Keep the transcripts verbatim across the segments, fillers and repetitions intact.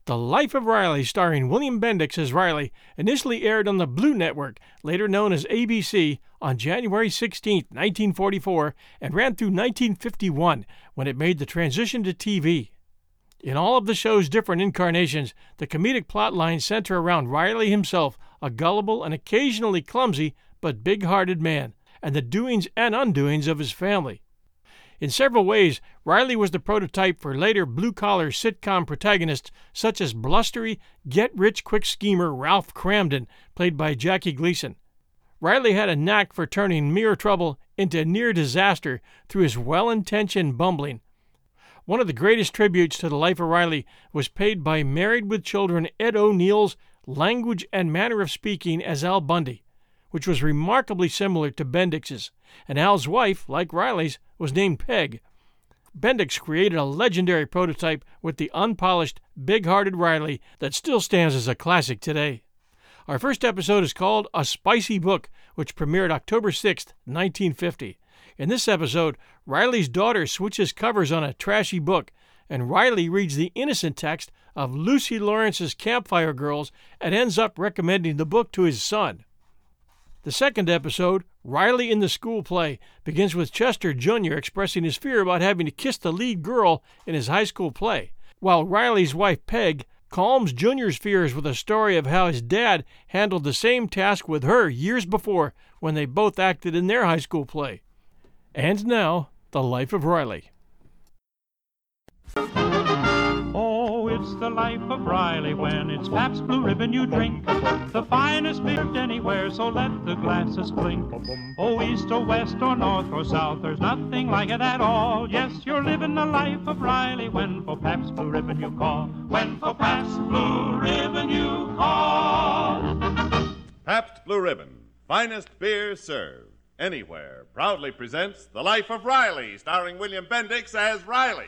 The Life of Riley, starring William Bendix as Riley, initially aired on the Blue Network, later known as A B C, on January sixteenth, nineteen forty-four, and ran through nineteen fifty-one, when it made the transition to T V. In all of the show's different incarnations, the comedic plot lines center around Riley himself, a gullible and occasionally clumsy but big-hearted man, and the doings and undoings of his family. In several ways, Riley was the prototype for later blue-collar sitcom protagonists such as blustery, get-rich-quick schemer Ralph Cramden, played by Jackie Gleason. Riley had a knack for turning mere trouble into near disaster through his well-intentioned bumbling. One of the greatest tributes to the life of Riley was paid by Married with Children Ed O'Neill's language and manner of speaking as Al Bundy, which was remarkably similar to Bendix's, and Al's wife, like Riley's, was named Peg. Bendix created a legendary prototype with the unpolished, big-hearted Riley that still stands as a classic today. Our first episode is called A Spicy Book, which premiered October sixth, nineteen fifty. In this episode, Riley's daughter switches covers on a trashy book, and Riley reads the innocent text of Lucy Lawrence's Campfire Girls and ends up recommending the book to his son. The second episode, Riley in the School Play, begins with Chester Junior expressing his fear about having to kiss the lead girl in his high school play, while Riley's wife Peg calms Junior's fears with a story of how his dad handled the same task with her years before when they both acted in their high school play. And now, The Life of Riley. Oh, it's the life of Riley when it's Pabst Blue Ribbon you drink. The finest beer anywhere, so let the glasses clink. Oh, east or west or north or south, there's nothing like it at all. Yes, you're living the life of Riley when for Pabst Blue Ribbon you call. When for Pabst Blue Ribbon you call. Pabst Blue Ribbon, finest beer served anywhere, proudly presents The Life of Riley, starring William Bendix as Riley.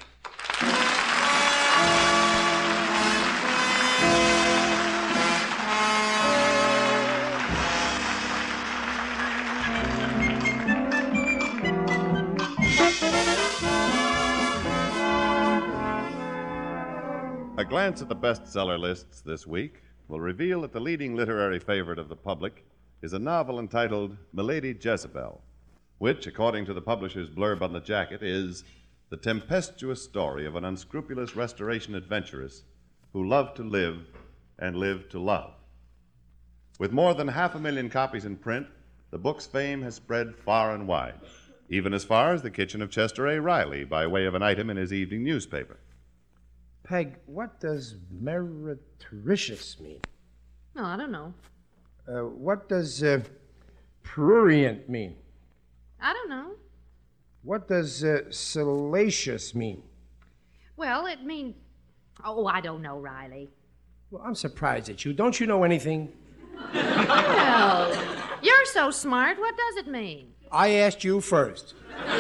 A glance at the bestseller lists this week will reveal that the leading literary favorite of the public is a novel entitled Milady Jezebel, which, according to the publisher's blurb on the jacket, is the tempestuous story of an unscrupulous restoration adventuress who loved to live and lived to love. With more than half a million copies in print, the book's fame has spread far and wide, even as far as the kitchen of Chester A. Riley by way of an item in his evening newspaper. Peg, what does meretricious mean? No, I don't know. Uh, what does uh, prurient mean? I don't know. What does uh, salacious mean? Well, it means... Oh, I don't know, Riley. Well, I'm surprised at you. Don't you know anything? Well, you're so smart. What does it mean? I asked you first.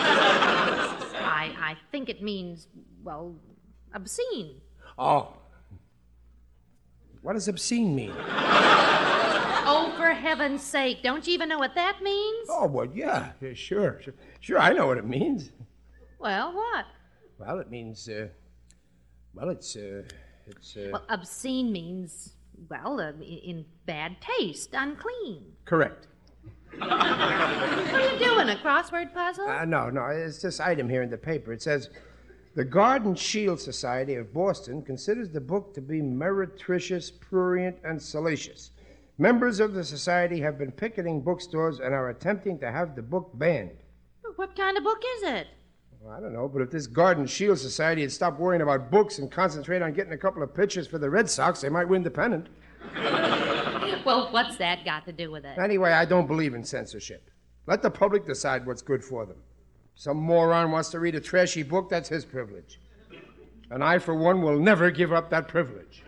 I, I think it means, well, obscene. Oh. What does obscene mean? Oh, for heaven's sake, don't you even know what that means? Oh, well, yeah, yeah sure, sure. Sure, I know what it means. Well, what? Well, it means, uh, well, it's, uh, it's, uh... Well, obscene means, well, uh, in bad taste, unclean. Correct. What are you doing, a crossword puzzle? Uh, no, no, it's this item here in the paper. It says, the Garden Shield Society of Boston considers the book to be meretricious, prurient, and salacious. Members of the society have been picketing bookstores and are attempting to have the book banned. What kind of book is it? Well, I don't know, but if this Garden Shield Society had stopped worrying about books and concentrate on getting a couple of pitchers for the Red Sox, they might win the pennant. Well, what's that got to do with it? Anyway, I don't believe in censorship. Let the public decide what's good for them. Some moron wants to read a trashy book, that's his privilege. And I, for one, will never give up that privilege.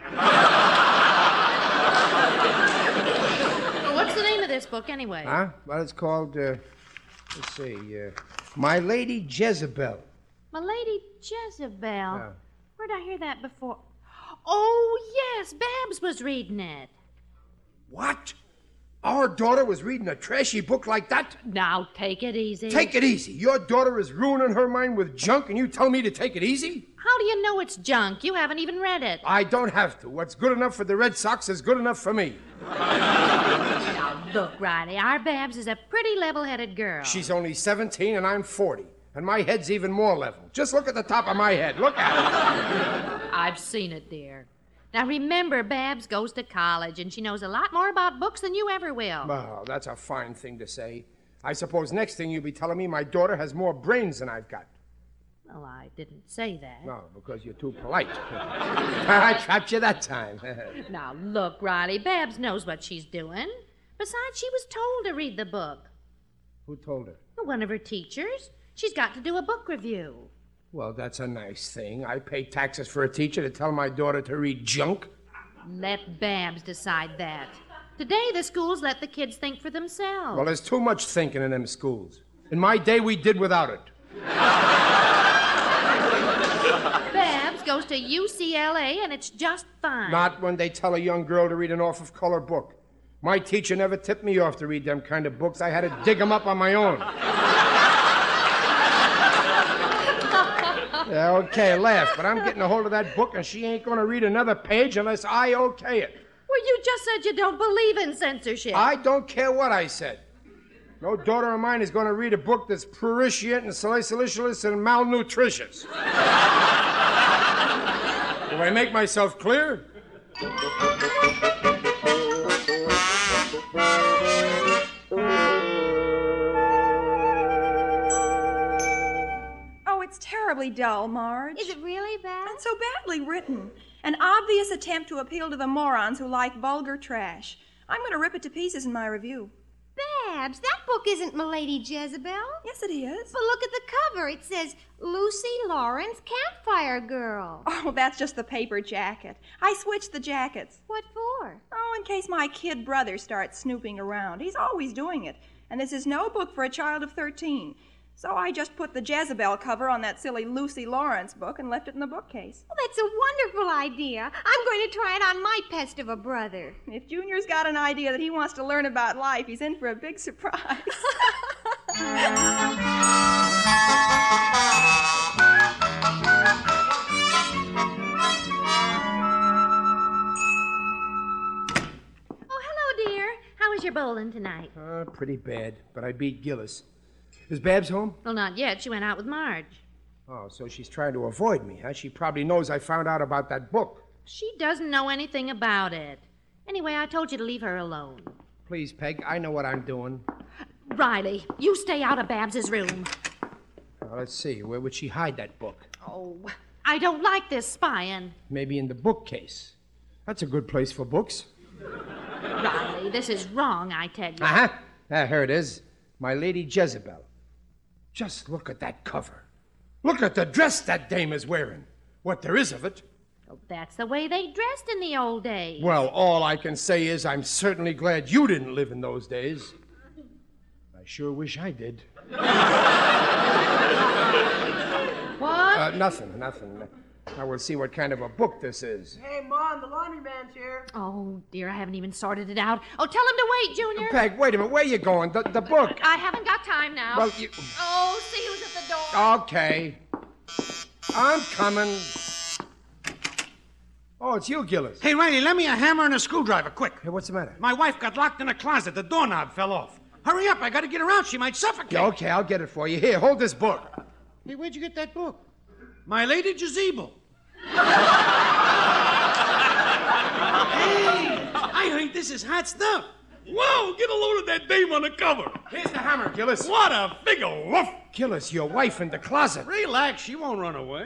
What's the name of this book, anyway? Huh? Well, it's called, uh, let's see, uh, My Lady Jezebel. My Lady Jezebel. Yeah. Where'd I hear that before? Oh, yes, Babs was reading it. What? Our daughter was reading a trashy book like that? Now, take it easy. Take it easy. Your daughter is ruining her mind with junk, and you tell me to take it easy? How do you know it's junk? You haven't even read it. I don't have to. What's good enough for the Red Sox is good enough for me. Now, look, Riley, our Babs is a pretty level-headed girl. She's only seventeen, and I'm forty. And my head's even more level. Just look at the top of my head. Look at it. I've seen it, dear. Now, remember, Babs goes to college, and she knows a lot more about books than you ever will. Well, that's a fine thing to say. I suppose next thing you'll be telling me my daughter has more brains than I've got. Well, I didn't say that. No, because you're too polite. I trapped you that time. Now, look, Riley, Babs knows what she's doing. Besides, she was told to read the book. Who told her? One of her teachers. She's got to do a book review. Well, that's a nice thing. I pay taxes for a teacher to tell my daughter to read junk. Let Babs decide that. Today, the schools let the kids think for themselves. Well, there's too much thinking in them schools. In my day, we did without it. Babs goes to U C L A, and it's just fine. Not when they tell a young girl to read an off-of-color book. My teacher never tipped me off to read them kind of books. I had to dig them up on my own. Yeah, okay, laugh, but I'm getting a hold of that book, and she ain't going to read another page unless I okay it. Well, you just said you don't believe in censorship. I don't care what I said. No daughter of mine is going to read a book that's prurient and salacilicious and malnutritious. Do I make myself clear? It's terribly dull, Marge. Is it really bad? And so badly written. An obvious attempt to appeal to the morons who like vulgar trash. I'm going to rip it to pieces in my review. Babs, that book isn't Milady Jezebel. Yes, it is. But look at the cover. It says Lucy Lawrence, Campfire Girl. Oh, that's just the paper jacket. I switched the jackets. What for? Oh, in case my kid brother starts snooping around. He's always doing it. And this is no book for a child of thirteen. So I just put the Jezebel cover on that silly Lucy Lawrence book and left it in the bookcase. Well, that's a wonderful idea. I'm going to try it on my pest of a brother. If Junior's got an idea that he wants to learn about life, he's in for a big surprise. Oh, hello, dear. How was your bowling tonight? Uh, pretty bad, but I beat Gillis. Is Babs home? Well, not yet. She went out with Marge. Oh, so she's trying to avoid me, huh? She probably knows I found out about that book. She doesn't know anything about it. Anyway, I told you to leave her alone. Please, Peg, I know what I'm doing. Riley, you stay out of Babs's room. Now, let's see. Where would she hide that book? Oh, I don't like this spying. Maybe in the bookcase. That's a good place for books. Riley, this is wrong, I tell you. Uh-huh. Ah, here it is. My Lady Jezebel. Just look at that cover. Look at the dress that dame is wearing. What there is of it. Well, that's the way they dressed in the old days. Well, all I can say is I'm certainly glad you didn't live in those days. I sure wish I did. What? Uh, nothing, nothing. Now we'll see what kind of a book this is. Hey, Mom, the laundryman's here. Oh, dear, I haven't even sorted it out. Oh, tell him to wait, Junior. Peg, wait a minute. Where you going? The, the book. I haven't got time now. Well, you... Oh, see who's at the door. Okay. I'm coming. Oh, it's you, Gillis. Hey, Riley, lend me a hammer and a screwdriver, quick. Hey, what's the matter? My wife got locked in a closet. The doorknob fell off. Hurry up, I gotta get her out. She might suffocate. Yeah, okay, I'll get it for you. Here, hold this book. Hey, where'd you get that book? My Lady Jezebel. Hey, I heard this is hot stuff. Whoa, get a load of that dame on the cover. Here's the hammer, Gillis. What a figure, woof. Gillis, your wife in the closet. Relax, she won't run away.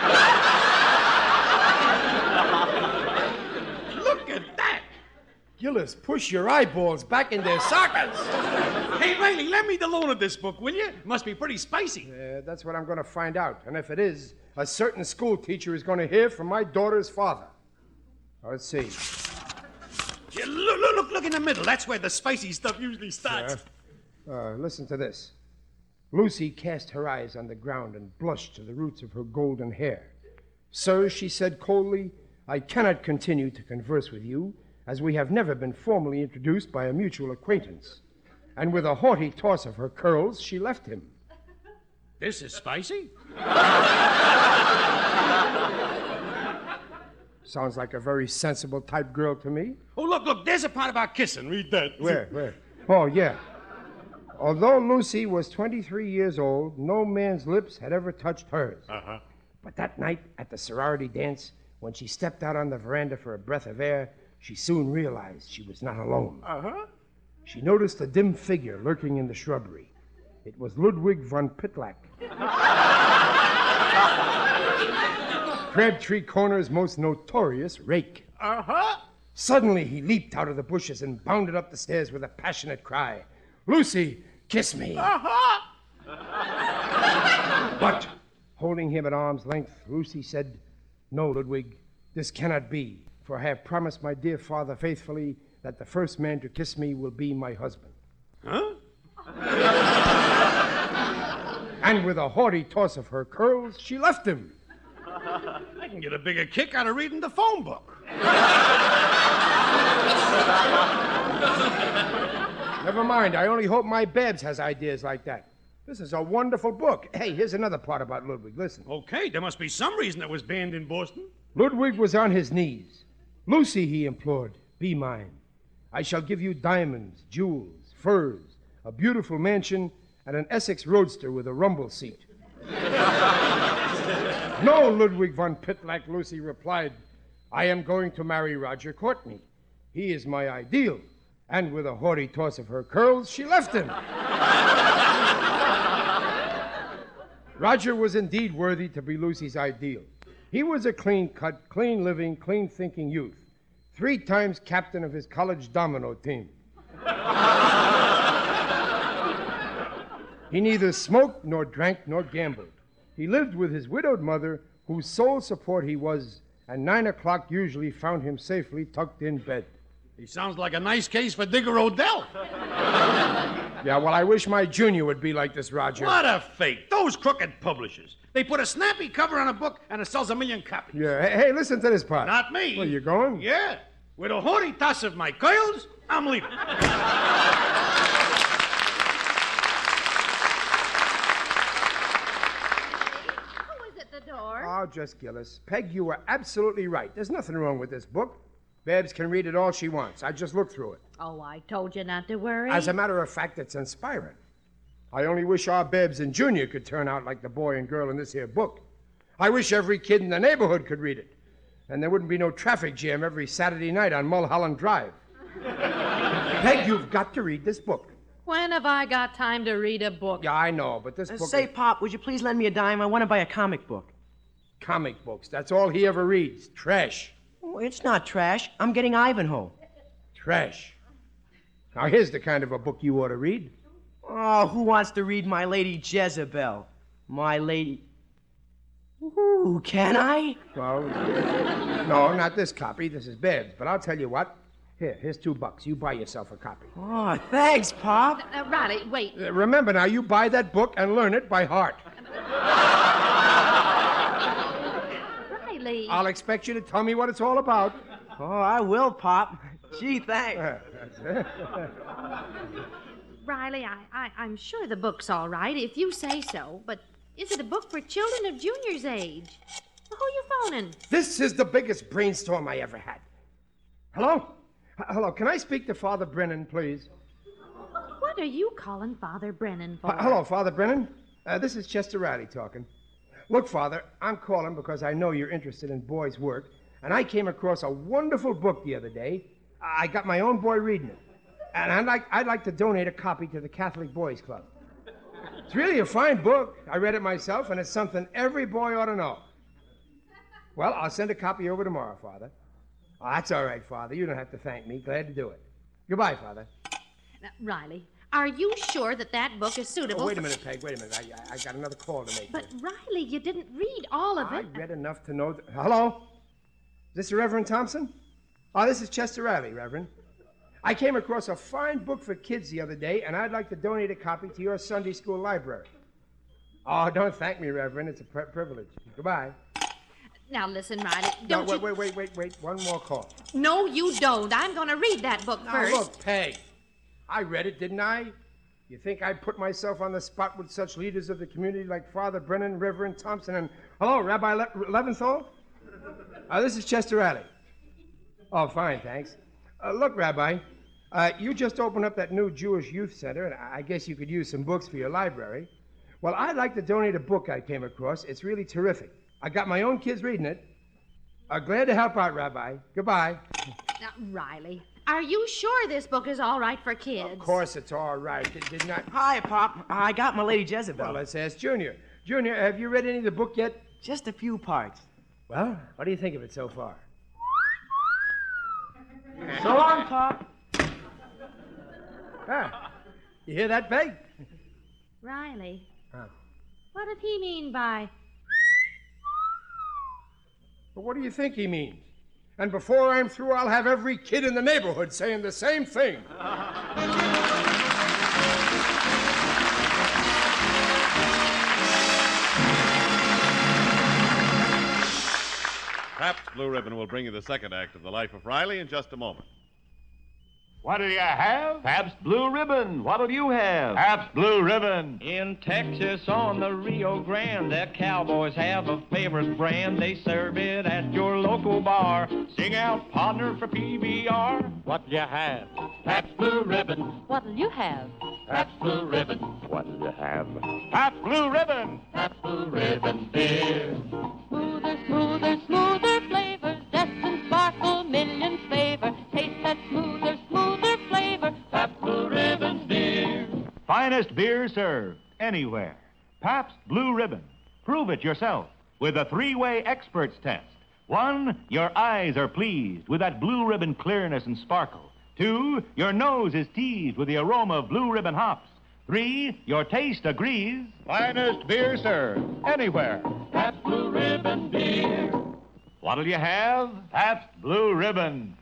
Look at that. Gillis, push your eyeballs back in their sockets. Hey, Riley, lend me the loan of this book, will you? Must be pretty spicy. Uh, that's what I'm going to find out. And if it is, a certain school teacher is going to hear from my daughter's father. Now, let's see. Yeah, look, look, look, look in the middle. That's where the spicy stuff usually starts. Yeah. Uh, listen to this. Lucy cast her eyes on the ground and blushed to the roots of her golden hair. Sir, she said coldly, I cannot continue to converse with you as we have never been formally introduced by a mutual acquaintance. And with a haughty toss of her curls, she left him. This is spicy? Sounds like a very sensible type girl to me. Oh, look, look, there's a part about kissing. Read that. Where, where? Oh, yeah. Although Lucy was twenty-three years old, no man's lips had ever touched hers. Uh-huh. But that night at the sorority dance, when she stepped out on the veranda for a breath of air, she soon realized she was not alone. Uh-huh. She noticed a dim figure lurking in the shrubbery. It was Ludwig von Pitlack. Crabtree Corner's most notorious rake. Uh-huh. Suddenly, he leaped out of the bushes and bounded up the stairs with a passionate cry. Lucy, kiss me. Uh-huh. But, holding him at arm's length, Lucy said, No, Ludwig, this cannot be, for I have promised my dear father faithfully that the first man to kiss me will be my husband. Huh? And with a haughty toss of her curls, she left him. I can get a bigger kick out of reading the phone book. Never mind. I only hope my Babs has ideas like that. This is a wonderful book. Hey, here's another part about Ludwig. Listen. Okay, there must be some reason it was banned in Boston. Ludwig was on his knees. Lucy, he implored, be mine. I shall give you diamonds, jewels, furs, a beautiful mansion, and an Essex roadster with a rumble seat. No, Ludwig von Pitlack, Lucy replied. I am going to marry Roger Courtney. He is my ideal. And with a haughty toss of her curls, she left him. Roger was indeed worthy to be Lucy's ideal. He was a clean-cut, clean-living, clean-thinking youth, three times captain of his college domino team. He neither smoked nor drank nor gambled. He lived with his widowed mother, whose sole support he was, and nine o'clock usually found him safely tucked in bed. He sounds like a nice case for Digger Odell. Yeah, well, I wish my junior would be like this, Roger. What a fate. Those crooked publishers. They put a snappy cover on a book and it sells a million copies. Yeah, hey, hey, listen to this part. Not me. Well, you going? Yeah. With a haughty toss of my curls, I'm leaving. Oh, just Gillis. Peg, you were absolutely right. There's nothing wrong with this book. Babs can read it all she wants. I just looked through it. Oh, I told you not to worry. As a matter of fact, it's inspiring. I only wish our Babs and Junior could turn out like the boy and girl in this here book. I wish every kid in the neighborhood could read it. And there wouldn't be no traffic jam every Saturday night on Mulholland Drive. Peg, you've got to read this book. When have I got time to read a book? Yeah, I know, but this Uh, book... say, is... Pop, would you please lend me a dime? I want to buy a comic book. Comic books. That's all he ever reads. Trash. Oh, it's not trash. I'm getting Ivanhoe. Trash. Now, here's the kind of a book you ought to read. Oh, who wants to read My Lady Jezebel? My Lady... Ooh, can I? Well, no, not this copy. This is Babs. But I'll tell you what. Here, here's two bucks. You buy yourself a copy. Oh, thanks, Pop. Uh, Riley, wait. Uh, remember now, you buy that book and learn it by heart. Riley. I'll expect you to tell me what it's all about. Oh, I will, Pop. Gee, thanks. Uh, that's it. Riley, I, I, I'm sure the book's all right if you say so, but is it a book for children of Junior's age? Who are you phoning? This is the biggest brainstorm I ever had. Hello? H- hello, can I speak to Father Brennan, please? What are you calling Father Brennan for? H- hello, Father Brennan. Uh, this is Chester Riley talking. Look, Father, I'm calling because I know you're interested in boys' work, and I came across a wonderful book the other day. I got my own boy reading it, and I'd like, I'd like to donate a copy to the Catholic Boys Club. It's really a fine book. I read it myself, and it's something every boy ought to know. Well, I'll send a copy over tomorrow, Father. Oh, that's all right, Father. You don't have to thank me. Glad to do it. Goodbye, Father. Now, Riley, are you sure that that book is suitable? Oh, wait a for... minute, Peg. Wait a minute. I, I, I got another call to make. But, Riley, you didn't read all of I it. read enough to know... Th- Hello? Is this the Reverend Thompson? Oh, this is Chester Riley, Reverend. I came across a fine book for kids the other day, and I'd like to donate a copy to your Sunday school library. Oh, don't thank me, Reverend. It's a pri- privilege. Goodbye. Now listen, Riley. No, Don't wait, you... wait, wait, wait, wait. One more call. No, you don't. I'm going to read that book Now, first. look, Peg. I read it, didn't I? You think I'd put myself on the spot with such leaders of the community like Father Brennan, Reverend Thompson, and... Hello, Rabbi Le- Leventhal? Uh, this is Chester Riley. Oh, fine, thanks. Uh, look, Rabbi, uh, you just opened up that new Jewish youth center, and I guess you could use some books for your library. Well, I'd like to donate a book I came across. It's really terrific. I got my own kids reading it. Uh, glad to help out, Rabbi. Goodbye. Now, Riley, are you sure this book is all right for kids? Of course it's all right. Did, did not... Hi, Pop. I got my Lady Jezebel. Well, let's ask Junior. Junior, have you read any of the book yet? Just a few parts. Well, what do you think of it so far? So long, Pop. Ah, you hear that, Peg? Riley, Huh. what did he mean by... But what do you think he means? And before I'm through, I'll have every kid in the neighborhood saying the same thing. Pabst Blue Ribbon will bring you the second act of The Life of Riley in just a moment. What'll you have? Pabst Blue Ribbon. What'll you have? Pabst Blue Ribbon. In Texas on the Rio Grande, the cowboys have a favorite brand. They serve it at your local bar. Sing out, partner, for P B R. What'll you have? Pabst Blue Ribbon. What'll you have? Pabst Blue Ribbon. What'll you have? Pabst Blue Ribbon. Pabst Blue Ribbon beer. Smoother, smoother, smoother flavors. Zest and sparkle, millions favor. Taste that smoother, smoother flavor. Pabst Blue Ribbon beer. Finest beer served anywhere. Pabst Blue Ribbon. Prove it yourself with a three-way experts test. One, your eyes are pleased with that Blue Ribbon clearness and sparkle. Two, your nose is teased with the aroma of Blue Ribbon hops. Three, your taste agrees. Finest beer served anywhere. Pabst Blue Ribbon beer. What'll you have? Pabst Blue Ribbon.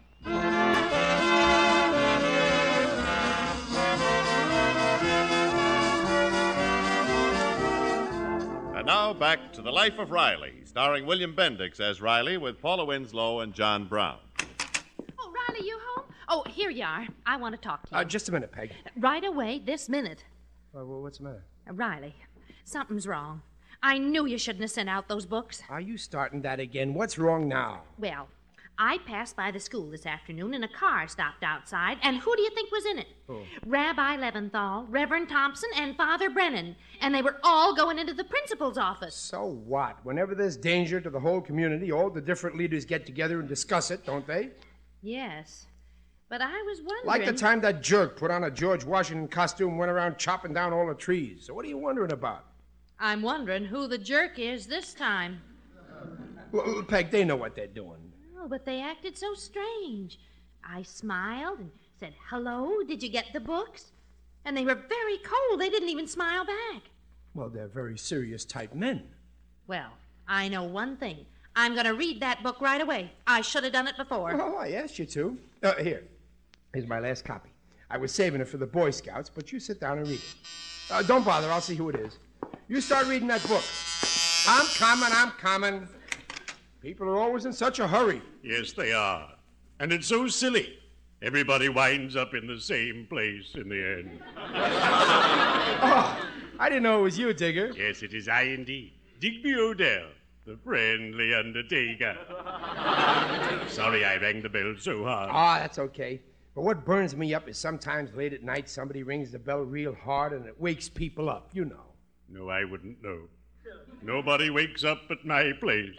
And now back to The Life of Riley, starring William Bendix as Riley with Paula Winslow and John Brown. Oh, Riley, you home? Oh, here you are. I want to talk to you. Uh, just a minute, Peg. Right away, this minute. Uh, well, what's the matter? Uh, Riley, something's wrong. I knew you shouldn't have sent out those books. Are you starting that again? What's wrong now? Well, I passed by the school this afternoon and a car stopped outside, and who do you think was in it? Who? Rabbi Leventhal, Reverend Thompson, and Father Brennan. And they were all going into the principal's office. So what? Whenever there's danger to the whole community, all the different leaders get together and discuss it, don't they? Yes. But I was wondering... Like the time that jerk put on a George Washington costume and went around chopping down all the trees. So what are you wondering about? I'm wondering who the jerk is this time. Well, Peg, they know what they're doing. Oh, but they acted so strange. I smiled and said, hello, did you get the books? And they were very cold. They didn't even smile back. Well, they're very serious type men. Well, I know one thing. I'm going to read that book right away. I should have done it before. Oh, I asked you to. Uh, here. Here's my last copy. I was saving it for the Boy Scouts, but you sit down and read it. Uh, don't bother. I'll see who it is. You start reading that book. I'm coming, I'm coming. People are always in such a hurry. Yes, they are. And it's so silly. Everybody winds up in the same place in the end. Oh, I didn't know it was you, Digger. Yes, it is I indeed. Digby Odell, the friendly undertaker. Sorry I rang the bell so hard. Ah, that's okay. But what burns me up is sometimes late at night somebody rings the bell real hard and it wakes people up, you know. No, I wouldn't know. Nobody wakes up at my place.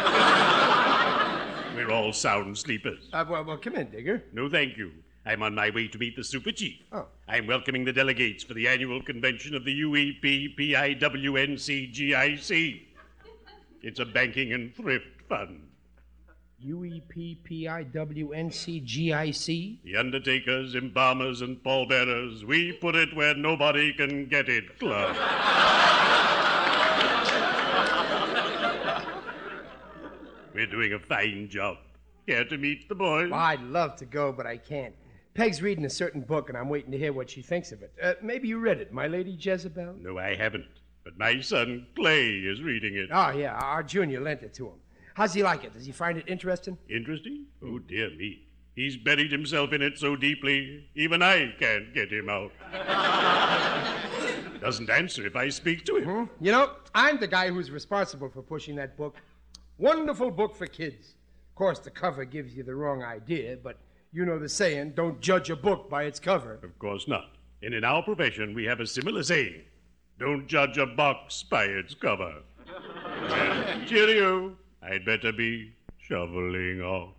We're all sound sleepers. Uh, well, well, come in, Digger. No, thank you. I'm on my way to meet the Super Chief. Oh. I'm welcoming the delegates for the annual convention of the U E P P I W N C G I C. It's a banking and thrift fund. U E P P I W N C G I C? The undertakers, embalmers, and pallbearers, we put it where nobody can get it club. We're doing a fine job. Care to meet the boys? Well, I'd love to go, but I can't. Peg's reading a certain book, and I'm waiting to hear what she thinks of it. Uh, maybe you read it, My Lady Jezebel? No, I haven't. But my son, Clay, is reading it. Oh, yeah, our junior lent it to him. How's he like it? Does he find it interesting? Interesting? Oh, dear me. He's buried himself in it so deeply, even I can't get him out. Doesn't answer if I speak to him. Mm-hmm. You know, I'm the guy who's responsible for pushing that book. Wonderful book for kids. Of course, the cover gives you the wrong idea, but you know the saying, don't judge a book by its cover. Of course not. And in our profession, we have a similar saying. Don't judge a box by its cover. Well, cheerio. I'd better be shoveling off.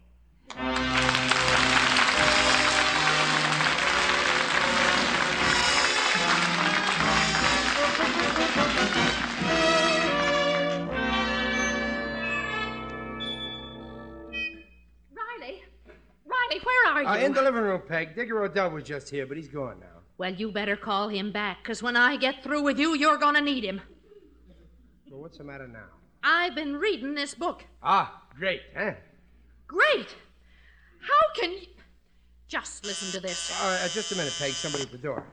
Riley? Riley, where are you? Uh, in the living room, Peg. Digger Odell was just here, but he's gone now. Well, you better call him back, because when I get through with you, you're going to need him. Well, what's the matter now? I've been reading this book. Ah, great, huh? Great. How can you... Just listen to this. Uh, just a minute, Peg. Somebody at the door.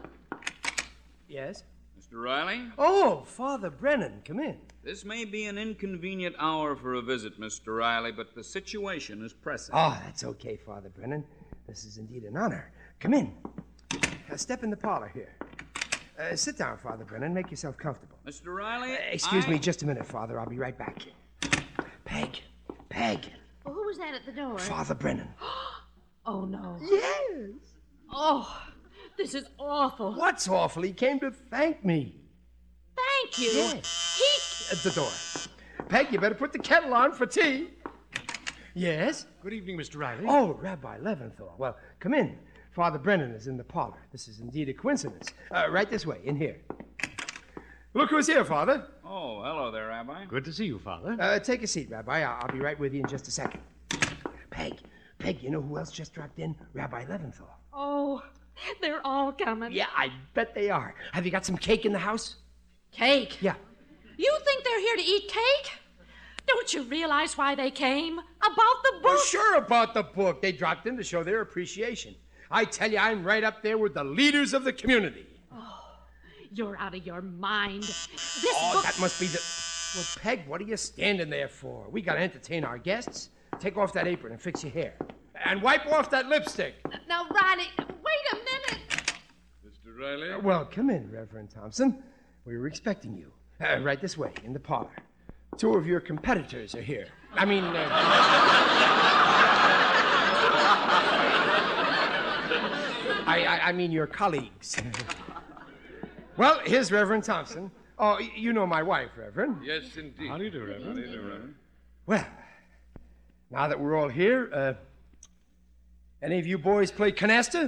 Yes? Mister Riley? Oh, Father Brennan, come in. This may be an inconvenient hour for a visit, Mister Riley, but the situation is pressing. Oh, that's okay, Father Brennan. This is indeed an honor. Come in. Uh, step in the parlor here. Uh, sit down, Father Brennan. Make yourself comfortable. Mister Riley? Uh, excuse I... me just a minute, Father. I'll be right back. Peg. Peg. Well, who was that at the door? Father Brennan. Oh, no. Yes. Oh, this is awful. What's awful? He came to thank me. Thank you? Yes. He... At the door. Peg, you better put the kettle on for tea. Yes? Good evening, Mister Riley. Oh, Rabbi Leventhal. Well, come in. Father Brennan is in the parlor. This is indeed a coincidence. Uh, right this way, in here. Look who's here, Father. Oh, hello there, Rabbi. Good to see you, Father. Uh, take a seat, Rabbi. I'll, I'll be right with you in just a second. Peg, Peg, you know who else just dropped in? Rabbi Leventhal. Oh, they're all coming. Yeah, I bet they are. Have you got some cake in the house? Cake? Yeah. You think they're here to eat cake? Don't you realize why they came? About the book? Well, sure, about the book. They dropped in to show their appreciation. I tell you, I'm right up there with the leaders of the community. Oh, you're out of your mind. This oh, book... that must be the... Well, Peg, what are you standing there for? We gotta entertain our guests. Take off that apron and fix your hair. And wipe off that lipstick. Now, Riley, wait a minute. Mister Riley? Uh, well, come in, Reverend Thompson. We were expecting you. Uh, right this way, in the parlor. Two of your competitors are here. I mean... Uh... I, I, I mean your colleagues. Well, here's Reverend Thompson. Oh, y- you know my wife, Reverend. Yes, indeed. How do you do, Reverend? How do you do, Reverend? Well, now that we're all here, uh, any of you boys play canasta?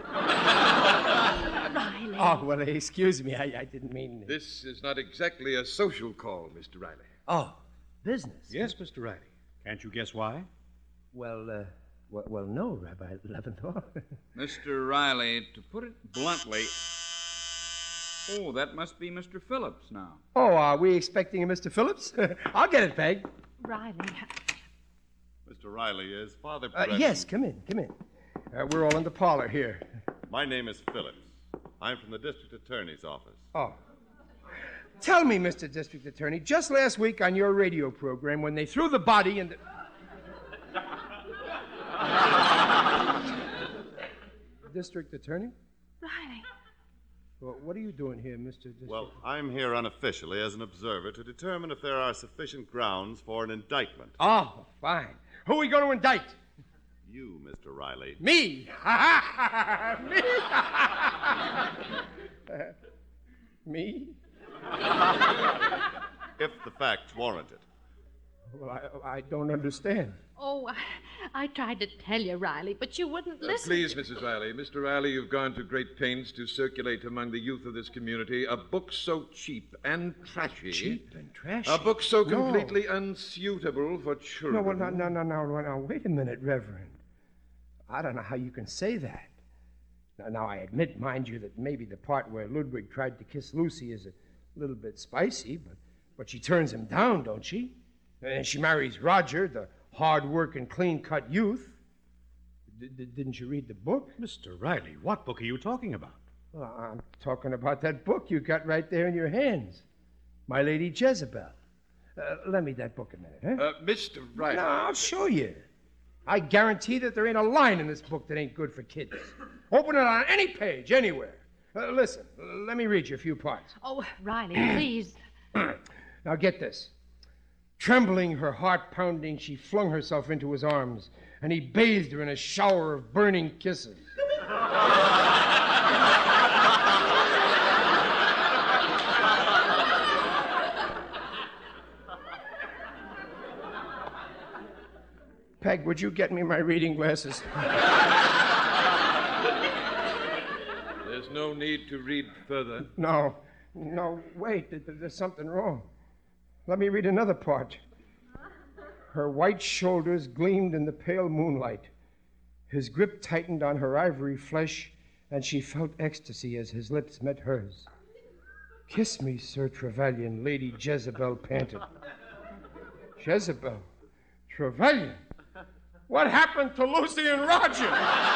Riley. Oh, well, excuse me. I, I didn't mean... This is not exactly a social call, Mister Riley. Oh, business? Yes, Mister Riley. Can't you guess why? Well, uh... Well, well, no, Rabbi Leventhal. Mister Riley, to put it bluntly... Oh, that must be Mister Phillips now. Oh, are we expecting a Mister Phillips? I'll get it, Peg. Riley. Mister Riley, is Father Uh, Brennan... yes, come in, come in. Uh, we're all in the parlor here. My name is Phillips. I'm from the district attorney's office. Oh. Tell me, Mister District Attorney, just last week on your radio program, when they threw the body in the... District Attorney? Riley. Well, what are you doing here, Mister District? Well, I'm here unofficially as an observer to determine if there are sufficient grounds for an indictment. Oh, fine. Who are we going to indict? You, Mister Riley. Me? Me? uh, me? If the facts warrant it. Well, I, I don't understand. Oh, I, I tried to tell you, Riley, but you wouldn't Uh, listen. please, Missus Riley. Mister Riley, you've gone to great pains to circulate among the youth of this community a book so cheap and trashy. Cheap and trashy? A book so No. completely unsuitable for children. No, well, no, no, no, no, no, no. Wait a minute, Reverend. I don't know how you can say that. Now, now, I admit, mind you, that maybe the part where Ludwig tried to kiss Lucy is a little bit spicy, but, but she turns him down, don't she? And she marries Roger, the hard-working, clean-cut youth. D- d- didn't you read the book? Mister Riley, what book are you talking about? Well, I'm talking about that book you got right there in your hands. My Lady Jezebel. Uh, lend me that book a minute, huh? Uh, Mister Riley. No, I'll show you. I guarantee that there ain't a line in this book that ain't good for kids. Open it on any page, anywhere. Uh, listen, let me read you a few parts. Oh, Riley, please. Now get this. Trembling, her heart pounding, she flung herself into his arms, and he bathed her in a shower of burning kisses. Peg, would you get me my reading glasses? There's no need to read further. No, no, wait, th- th- there's something wrong. Let me read another part. Her white shoulders gleamed in the pale moonlight. His grip tightened on her ivory flesh, and she felt ecstasy as his lips met hers. Kiss me, Sir Trevelyan, Lady Jezebel panted. Jezebel? Trevelyan? What happened to Lucy and Roger?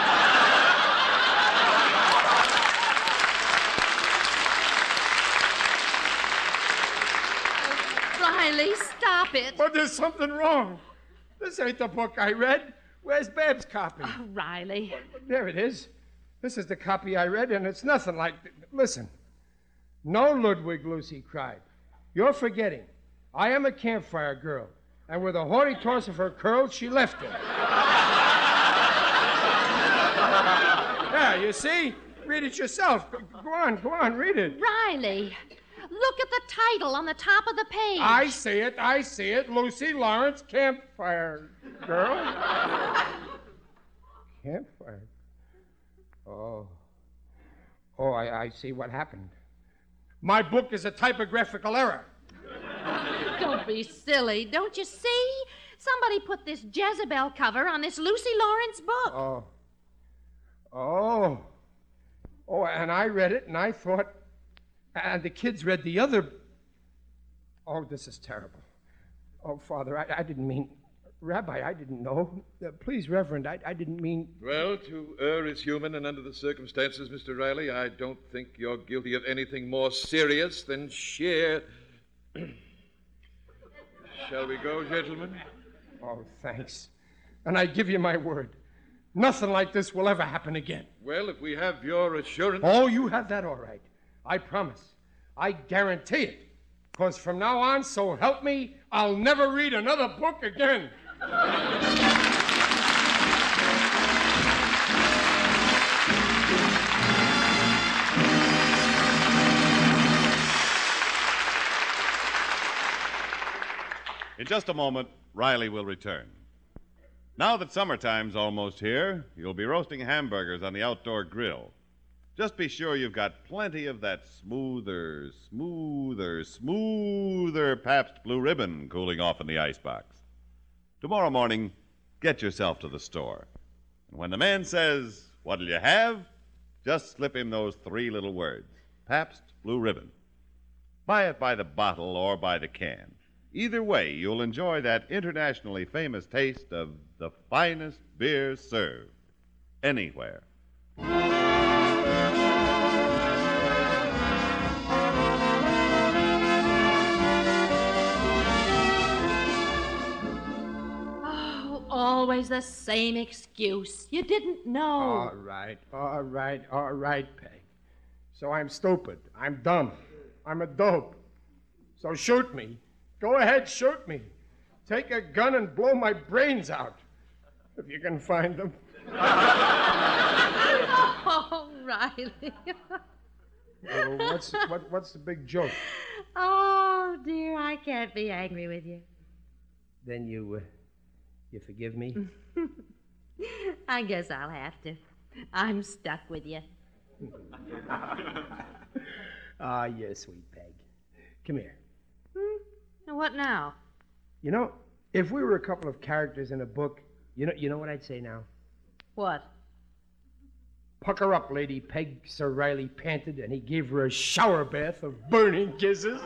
Riley, stop it. But there's something wrong. This ain't the book I read. Where's Bab's copy? Oh, Riley. There it is. This is the copy I read, and it's nothing like... Listen. No, Ludwig, Lucy cried. You're forgetting. I am a campfire girl. And with a haughty toss of her curls, she left him. Yeah, you see? Read it yourself. Go on, go on, read it. Riley, look at the title on the top of the page. I see it, I see it. Lucy Lawrence, Campfire Girl. Campfire? Oh. Oh, I, I see what happened. My book is a typographical error. Don't be silly. Don't you see? Somebody put this Jezebel cover on this Lucy Lawrence book. Oh. Oh. Oh, and I read it, and I thought... And the kids read the other... Oh, this is terrible. Oh, Father, I, I didn't mean... Rabbi, I didn't know. Uh, please, Reverend, I, I didn't mean... Well, to err is human, and under the circumstances, Mister Riley, I don't think you're guilty of anything more serious than sheer... Shall we go, gentlemen? Oh, thanks. And I give you my word. Nothing like this will ever happen again. Well, if we have your assurance... Oh, you have that all right. I promise. I guarantee it. Because from now on, so help me, I'll never read another book again. In just a moment, Riley will return. Now that summertime's almost here, you'll be roasting hamburgers on the outdoor grill. Just be sure you've got plenty of that smoother, smoother, smoother Pabst Blue Ribbon cooling off in the icebox. Tomorrow morning, get yourself to the store. And when the man says, "What'll you have?" just slip him those three little words, Pabst Blue Ribbon. Buy it by the bottle or by the can. Either way, you'll enjoy that internationally famous taste of the finest beer served anywhere. Oh, always the same excuse. You didn't know. All right, all right, all right, Peg. So I'm stupid. I'm dumb. I'm a dope. So shoot me. Go ahead, shoot me. Take a gun and blow my brains out, if you can find them. Oh, Riley. Oh, what's, what, what's the big joke? Oh, dear, I can't be angry with you. Then you, uh, you forgive me? I guess I'll have to. I'm stuck with you. Ah, you're a sweet Peg. Come here. Hmm? What now? You know, if we were a couple of characters in a book, you know, you know what I'd say now? What? Pucker up, Lady Peg, Sir Riley panted, and he gave her a shower bath of burning kisses.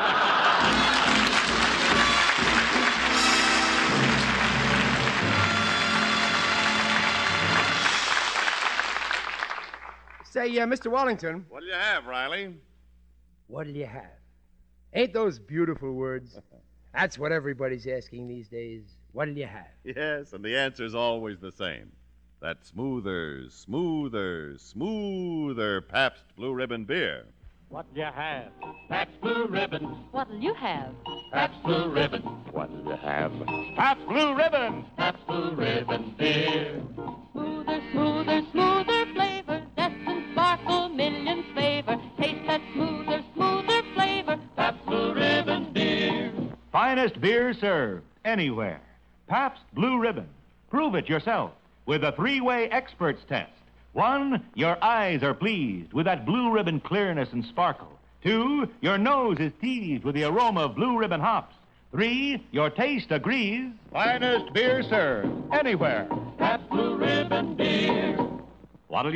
Say, uh, Mister Wallington. What'll you have, Riley? What'll you have? Ain't those beautiful words? That's what everybody's asking these days. What'll you have? Yes, and the answer's always the same. That smoother, smoother, smoother Pabst Blue Ribbon beer. What'll you have? Pabst Blue Ribbon. What'll you have? Pabst Blue Ribbon. What'll you have? Pabst Blue Ribbon. Pabst Blue Ribbon beer. Smoother, smoother, smoother flavor. Zest and sparkle, millions favor. Taste that smoother, smoother flavor. Pabst Blue Ribbon beer. Finest beer served anywhere. Pabst Blue Ribbon. Prove it yourself with a three-way experts test. One, your eyes are pleased with that blue ribbon clearness and sparkle. Two, your nose is teased with the aroma of blue ribbon hops. Three, your taste agrees. Finest beer served anywhere. Pabst Blue Ribbon beer. What'll you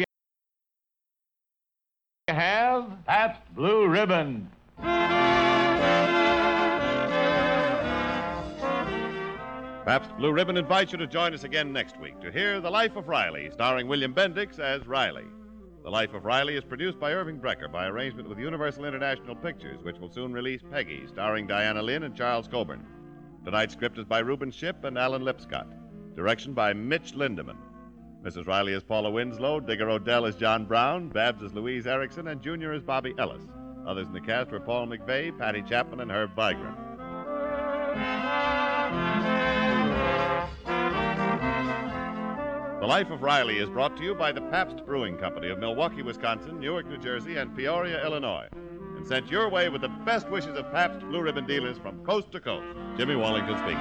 have? Pabst Blue Ribbon. Pabst Blue Ribbon invites you to join us again next week to hear The Life of Riley, starring William Bendix as Riley. The Life of Riley is produced by Irving Brecker by arrangement with Universal International Pictures, which will soon release Peggy, starring Diana Lynn and Charles Coburn. Tonight's script is by Reuben Ship and Alan Lipscott. Direction by Mitch Lindeman. Missus Riley is Paula Winslow, Digger Odell is John Brown, Babs is Louise Erickson, and Junior is Bobby Ellis. Others in the cast were Paul McVeigh, Patty Chapman, and Herb Vigran. The Life of Riley is brought to you by the Pabst Brewing Company of Milwaukee, Wisconsin, Newark, New Jersey, and Peoria, Illinois. And sent your way with the best wishes of Pabst Blue Ribbon dealers from coast to coast. Jimmy Wallington speaking.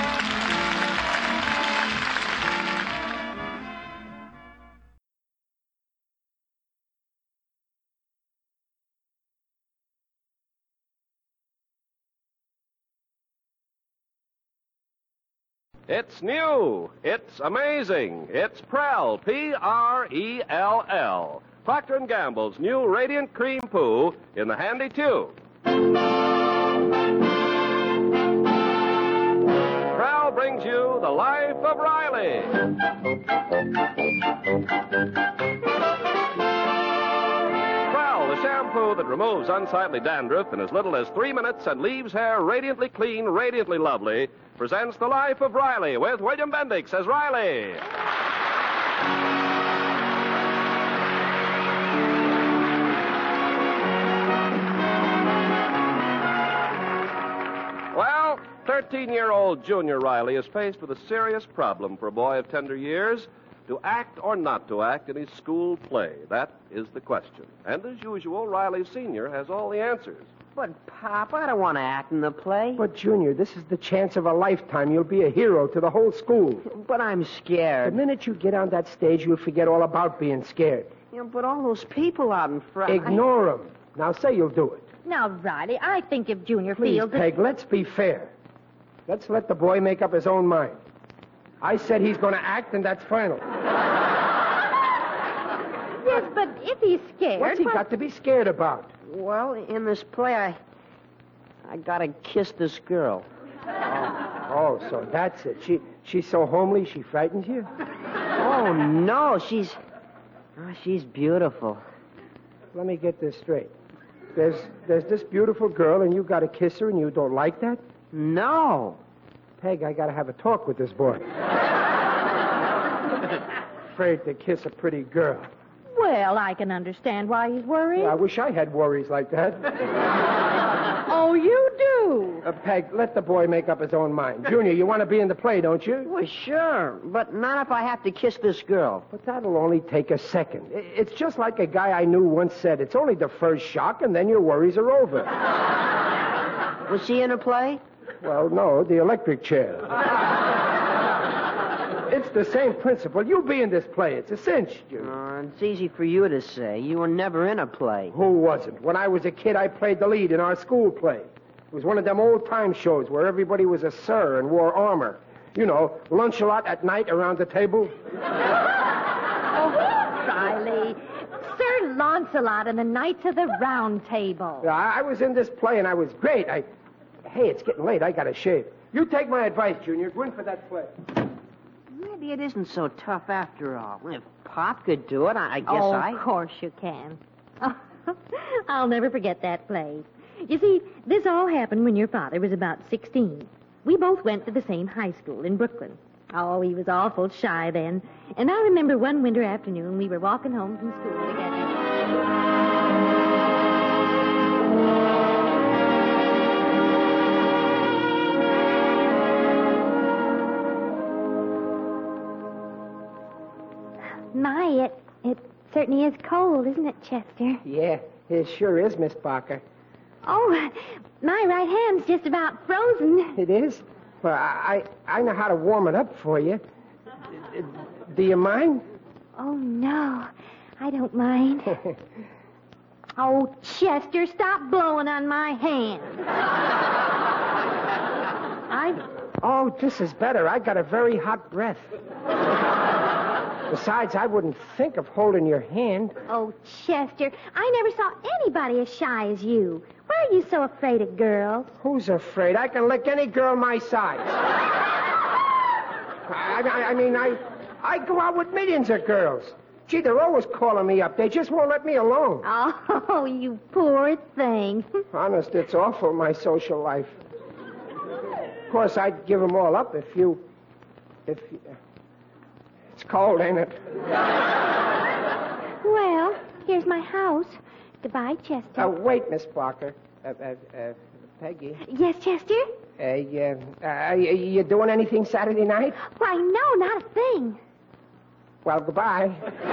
It's new. It's amazing. It's Prell, P R E L L. Procter and Gamble's new Radiant Cream Poo in the handy tube. Prell brings you The Life of Riley. Prell, the shampoo that removes unsightly dandruff in as little as three minutes and leaves hair radiantly clean, radiantly lovely, presents The Life of Riley with William Bendix as Riley. Well, thirteen-year-old Junior Riley is faced with a serious problem for a boy of tender years. To act or not to act in his school play, that is the question. And as usual, Riley Senior has all the answers. But, Pop, I don't want to act in the play. But, Junior, this is the chance of a lifetime. You'll be a hero to the whole school. But I'm scared. The minute you get on that stage, you'll forget all about being scared. Yeah, but all those people out in front... Ignore them. Now say you'll do it. Now, Riley, I think if Junior Please, feels that... Peg, let's be fair. Let's let the boy make up his own mind. I said he's going to act, and that's final. Yes, but if he's scared... What's he well... got to be scared about? Well, in this play, I... I gotta kiss this girl. Oh, oh, so that's it. She She's so homely, she frightens you? Oh, no, she's... Oh, she's beautiful. Let me get this straight. There's there's this beautiful girl, and you got to kiss her, and you don't like that? No. Peg, I got to have a talk with this boy. Afraid to kiss a pretty girl. Well, I can understand why he's worried. Yeah, I wish I had worries like that. Oh, you do? Uh, Peg, let the boy make up his own mind. Junior, you want to be in the play, don't you? Well, sure, but not if I have to kiss this girl. But that'll only take a second. It's just like a guy I knew once said, it's only the first shock, and then your worries are over. Was she in a play? Well, no, the electric chair. It's the same principle. You be in this play. It's a cinch, Junior. Uh, it's easy for you to say. You were never in a play. Who wasn't? When I was a kid, I played the lead in our school play. It was one of them old-time shows where everybody was a sir and wore armor. You know, lunch a lot at night around the table. Oh, Riley. Sir Launcelot and the Knights of the Round Table. Yeah, I, I was in this play, and I was great. I... Hey, it's getting late. I got to shave. You take my advice, Junior. Go in for that play. Maybe it isn't so tough after all. If Pop could do it, I, I guess oh, I... of course you can. I'll never forget that play. You see, this all happened when your father was about sixteen. We both went to the same high school in Brooklyn. Oh, he was awful shy then. And I remember one winter afternoon we were walking home from school together. My, it, it certainly is cold, isn't it, Chester? Yeah, it sure is, Miss Barker. Oh, my right hand's just about frozen. It is? Well, I, I I know how to warm it up for you. Do you mind? Oh, no, I don't mind. Oh, Chester, stop blowing on my hand. I... Oh, this is better. I got a very hot breath. Besides, I wouldn't think of holding your hand. Oh, Chester, I never saw anybody as shy as you. Why are you so afraid of girls? Who's afraid? I can lick any girl my size. I, I, I mean, I, I go out with millions of girls. Gee, they're always calling me up. They just won't let me alone. Oh, you poor thing. Honest, it's awful, my social life. Of course, I'd give them all up if you... If you... It's cold, ain't it? Well, here's my house. Goodbye, Chester. Uh, wait, Miss Barker. Uh, uh, uh, Peggy. Yes, Chester? Uh, you, uh, you, you doing anything Saturday night? Why, no, not a thing. Well, goodbye.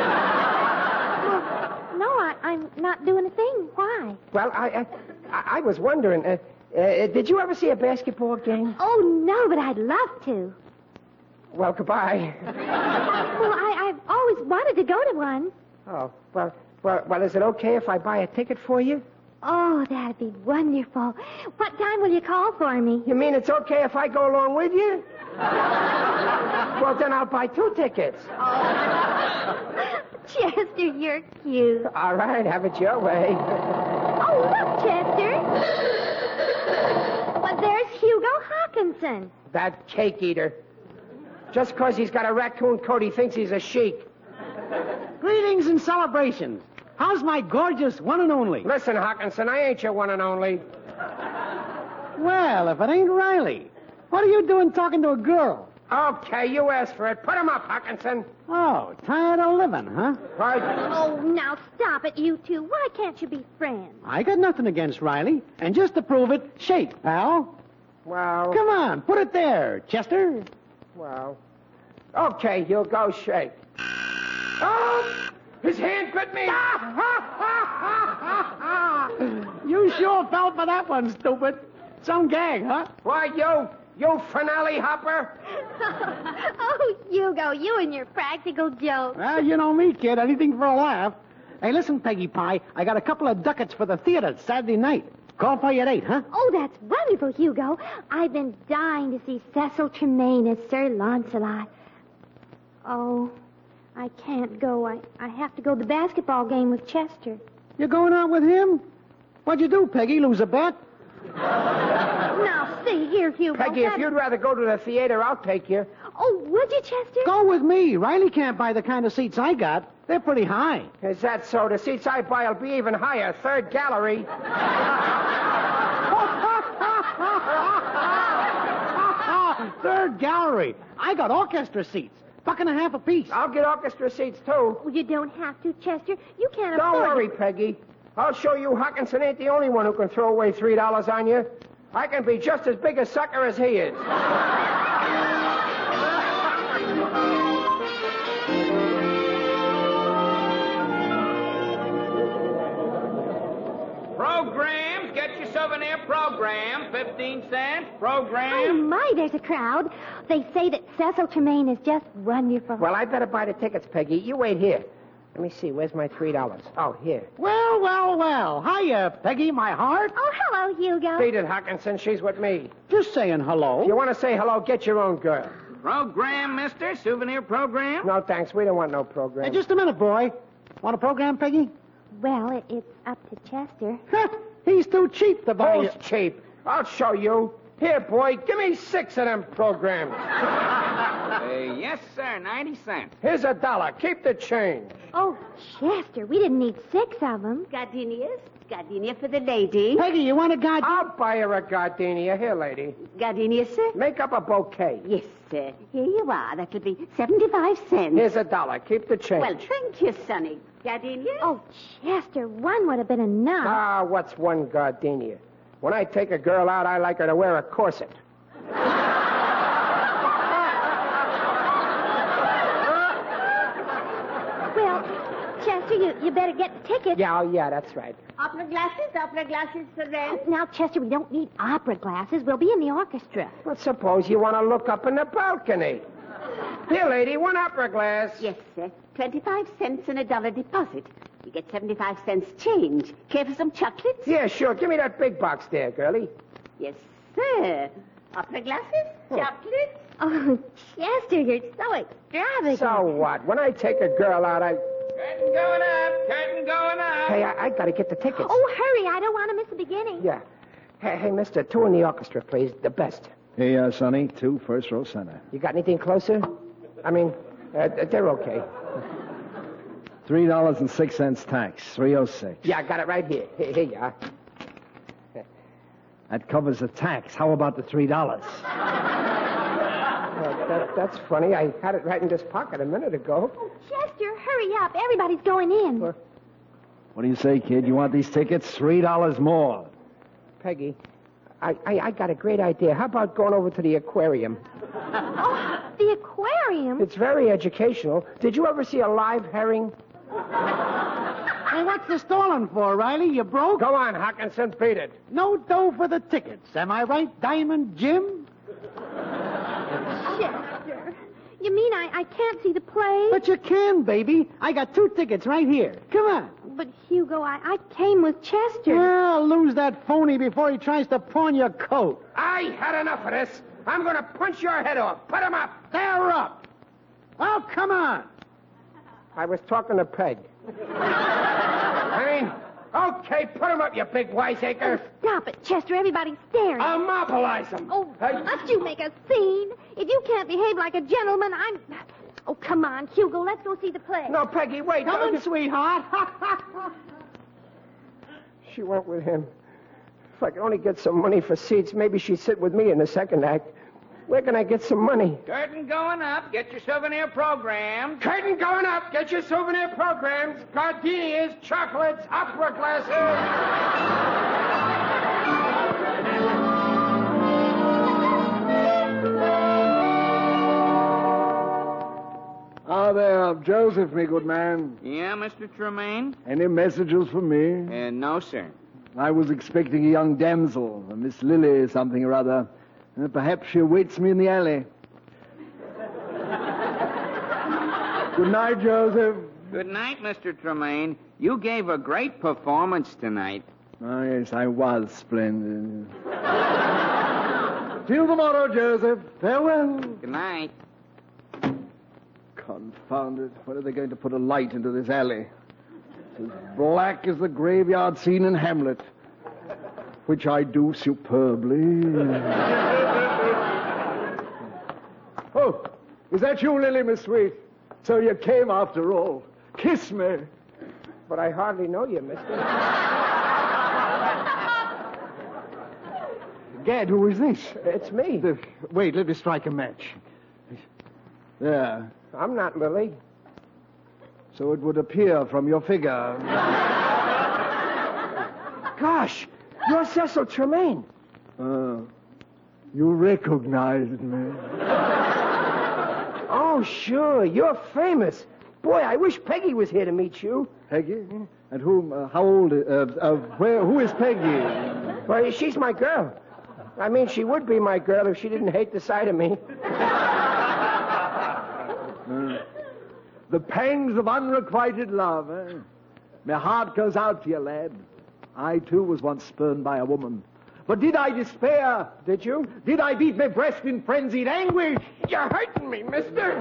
Well, no, I, I'm not doing a thing. Why? Well, I, I, I was wondering, uh, uh, did you ever see a basketball game? Oh, no, but I'd love to. Well, goodbye. Well, I, I've always wanted to go to one. Oh, well, well, well, is it okay if I buy a ticket for you? Oh, that'd be wonderful. What time will you call for me? You mean it's okay if I go along with you? Well, then I'll buy two tickets. Oh. Chester, you're cute. All right, have it your way. Oh, look, Chester. Well, there's Hugo Hawkinson. That cake eater. Just because he's got a raccoon coat, he thinks he's a sheik. Greetings and celebrations. How's my gorgeous one and only? Listen, Hawkinson, I ain't your one and only. Well, if it ain't Riley, what are you doing talking to a girl? Okay, you asked for it. Put him up, Hawkinson. Oh, tired of living, huh? Right. Oh, now stop it, you two. Why can't you be friends? I got nothing against Riley. And just to prove it, shake, pal. Well... Come on, put it there, Chester. Well... Okay, you'll go shake. Oh! His hand bit me! You sure fell for that one, stupid. Some gag, huh? Why, you... You finale hopper! Oh, Hugo, you and your practical jokes. Well, you know me, kid. Anything for a laugh. Hey, listen, Peggy Pie. I got a couple of ducats for the theater Saturday night. Call for you at eight, huh? Oh, that's wonderful, Hugo. I've been dying to see Cecil Tremaine as Sir Launcelot. Oh, I can't go. I, I have to go to the basketball game with Chester. You're going out with him? What'd you do, Peggy? Lose a bet? Now, see here, Hugo. Peggy, that... if you'd rather go to the theater, I'll take you. Oh, would you, Chester? Go with me. Riley can't buy the kind of seats I got. They're pretty high. Is that so? The seats I buy will be even higher. Third gallery. Third gallery. I got orchestra seats. Buck and a half apiece. I'll get orchestra seats, too. Oh, you don't have to, Chester. You can't Don't afford worry, it. Peggy. I'll show you Hawkinson ain't the only one who can throw away three dollars on you. I can be just as big a sucker as he is. Programs. Get your souvenir program. Fifteen cents. Program. Oh, my, there's a crowd. They say that Cecil Tremaine is just wonderful. Well, I better buy the tickets, Peggy. You wait here. Let me see. Where's my three dollars? Oh, here. Well, well, well. Hiya, Peggy, my heart. Oh, hello, Hugo. Beat it, Hawkinson. She's with me. Just saying hello. If you want to say hello, get your own girl. Program, mister. Souvenir program. No, thanks. We don't want no program. Hey, just a minute, boy. Want a program, Peggy? Well, it, it's up to Chester. He's too cheap to buy Who's you. cheap? I'll show you. Here, boy, give me six of them programs. Uh, yeah, Yes, sir, ninety cents. Here's a dollar. Keep the change. Oh, Chester, we didn't need six of them. Gardenias? Gardenia for the lady. Peggy, you want a gardenia? I'll buy her a gardenia. Here, lady. Gardenia, sir? Make up a bouquet. Yes, sir. Here you are. That'll be seventy-five cents. Here's a dollar. Keep the change. Well, thank you, Sonny. Gardenia? Oh, Chester, one would have been enough. Ah, what's one gardenia? When I take a girl out, I like her to wear a corset. Well, Chester, you, you better get the tickets. Yeah, oh, yeah, that's right. Opera glasses? Opera glasses for rent? Oh, now, Chester, we don't need opera glasses. We'll be in the orchestra. Well, suppose you want to look up in the balcony. Here, lady, one opera glass. Yes, sir. Twenty-five cents and a dollar deposit. You get seventy-five cents change. Care for some chocolates? Yeah, sure. Give me that big box there, girlie. Yes, sir. Opera glasses? Chocolates? Oh, Chester, you're so extravagant. So what? When I take a girl out, I... Curtain going up, curtain going up. Hey, I, I got to get the tickets. Oh, hurry. I don't want to miss the beginning. Yeah. Hey, hey, mister, two in the orchestra, please. The best. Hey, uh, Sonny, two first row center. You got anything closer? I mean, uh, they're okay. Three dollars and six cents tax, three oh six. Yeah, I got it right here. Here, here you are. That covers the tax. How about the three dollars? Uh, that, that's funny. I had it right in this pocket a minute ago. Oh, Chester, hurry up. Everybody's going in. What do you say, kid? You want these tickets? Three dollars more. Peggy, I, I, I got a great idea. How about going over to the aquarium? Oh, the aquarium? It's very educational. Did you ever see a live herring? Hey, what's the stalling for, Riley? You broke? Go on, Hawkinson. Beat it. No dough for the tickets. Am I right, Diamond Jim? Chester, you mean I, I can't see the play? But you can, baby. I got two tickets right here. Come on. But, Hugo, I, I came with Chester. Well, lose that phony before he tries to pawn your coat. I had enough of this. I'm going to punch your head off. Put him up. They're up. Oh, come on. I was talking to Peg. I mean, okay, put him up, you big wiseacre. Oh, stop it, Chester. Everybody's staring. I'll mobilize them. Oh, must you make a scene? If you can't behave like a gentleman, I'm... Oh, come on, Hugo. Let's go see the play. No, Peggy, wait. Come on, sweetheart. She went with him. If I could only get some money for seats, maybe she'd sit with me in the second act. Where can I get some money? Curtain going up. Get your souvenir programs. Curtain going up. Get your souvenir programs. Gardenias, chocolates, opera glasses. Ah, there, Joseph, me good man. Yeah, Mister Tremaine? Any messages for me? Uh, no, sir. I was expecting a young damsel, a Miss Lily something or other. Uh, perhaps she awaits me in the alley. Good night, Joseph. Good night, Mister Tremaine. You gave a great performance tonight. Oh, yes, I was splendid. Till tomorrow, Joseph. Farewell. Good night. Confound it. When are they going to put a light into this alley? It's as black as the graveyard scene in Hamlet, which I do superbly. Oh, is that you, Lily, Miss Sweet? So you came after all. Kiss me. But I hardly know you, mister. Gad, who is this? It's me. Uh, wait, let me strike a match. There. I'm not Lily. So it would appear from your figure. Gosh, you're Cecil Tremaine. Uh, you recognized me. Oh, sure. You're famous. Boy, I wish Peggy was here to meet you. Peggy? And whom? Uh, how old? Uh, uh, where? Who is Peggy? Well, she's my girl. I mean, she would be my girl if she didn't hate the sight of me. Uh, the pangs of unrequited love, eh? My heart goes out to you, lad. I, too, was once spurned by a woman. But did I despair? Did you? Did I beat my breast in frenzied anguish? You're hurting me, mister.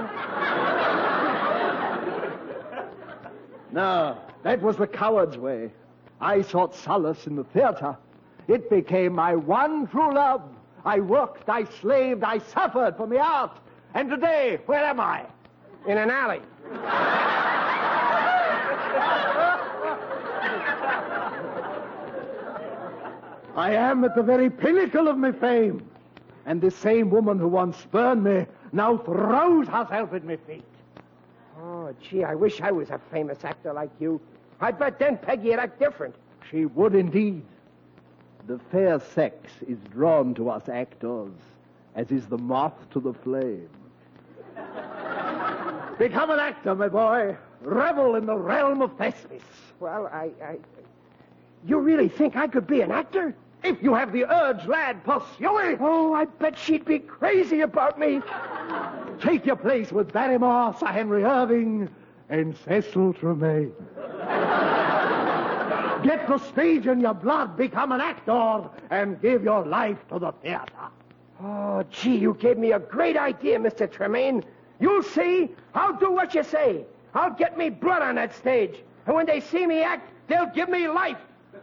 No, that was the coward's way. I sought solace in the theater. It became my one true love. I worked, I slaved, I suffered for my art. And today, where am I? In an alley. I am at the very pinnacle of my fame. And this same woman who once spurned me now throws herself at my feet. Oh, gee, I wish I was a famous actor like you. I bet then Peggy'd act different. She would indeed. The fair sex is drawn to us actors, as is the moth to the flame. Become an actor, my boy. Revel in the realm of Thespis. Well, I, I... You really think I could be an actor? If you have the urge, lad, pursue it. Oh, I bet she'd be crazy about me. Take your place with Barrymore, Sir Henry Irving, and Cecil Tremaine. Get the stage in your blood, become an actor, and give your life to the theater. Oh, gee, you gave me a great idea, Mister Tremaine. You'll see. I'll do what you say. I'll get me blood on that stage. And when they see me act, they'll give me life.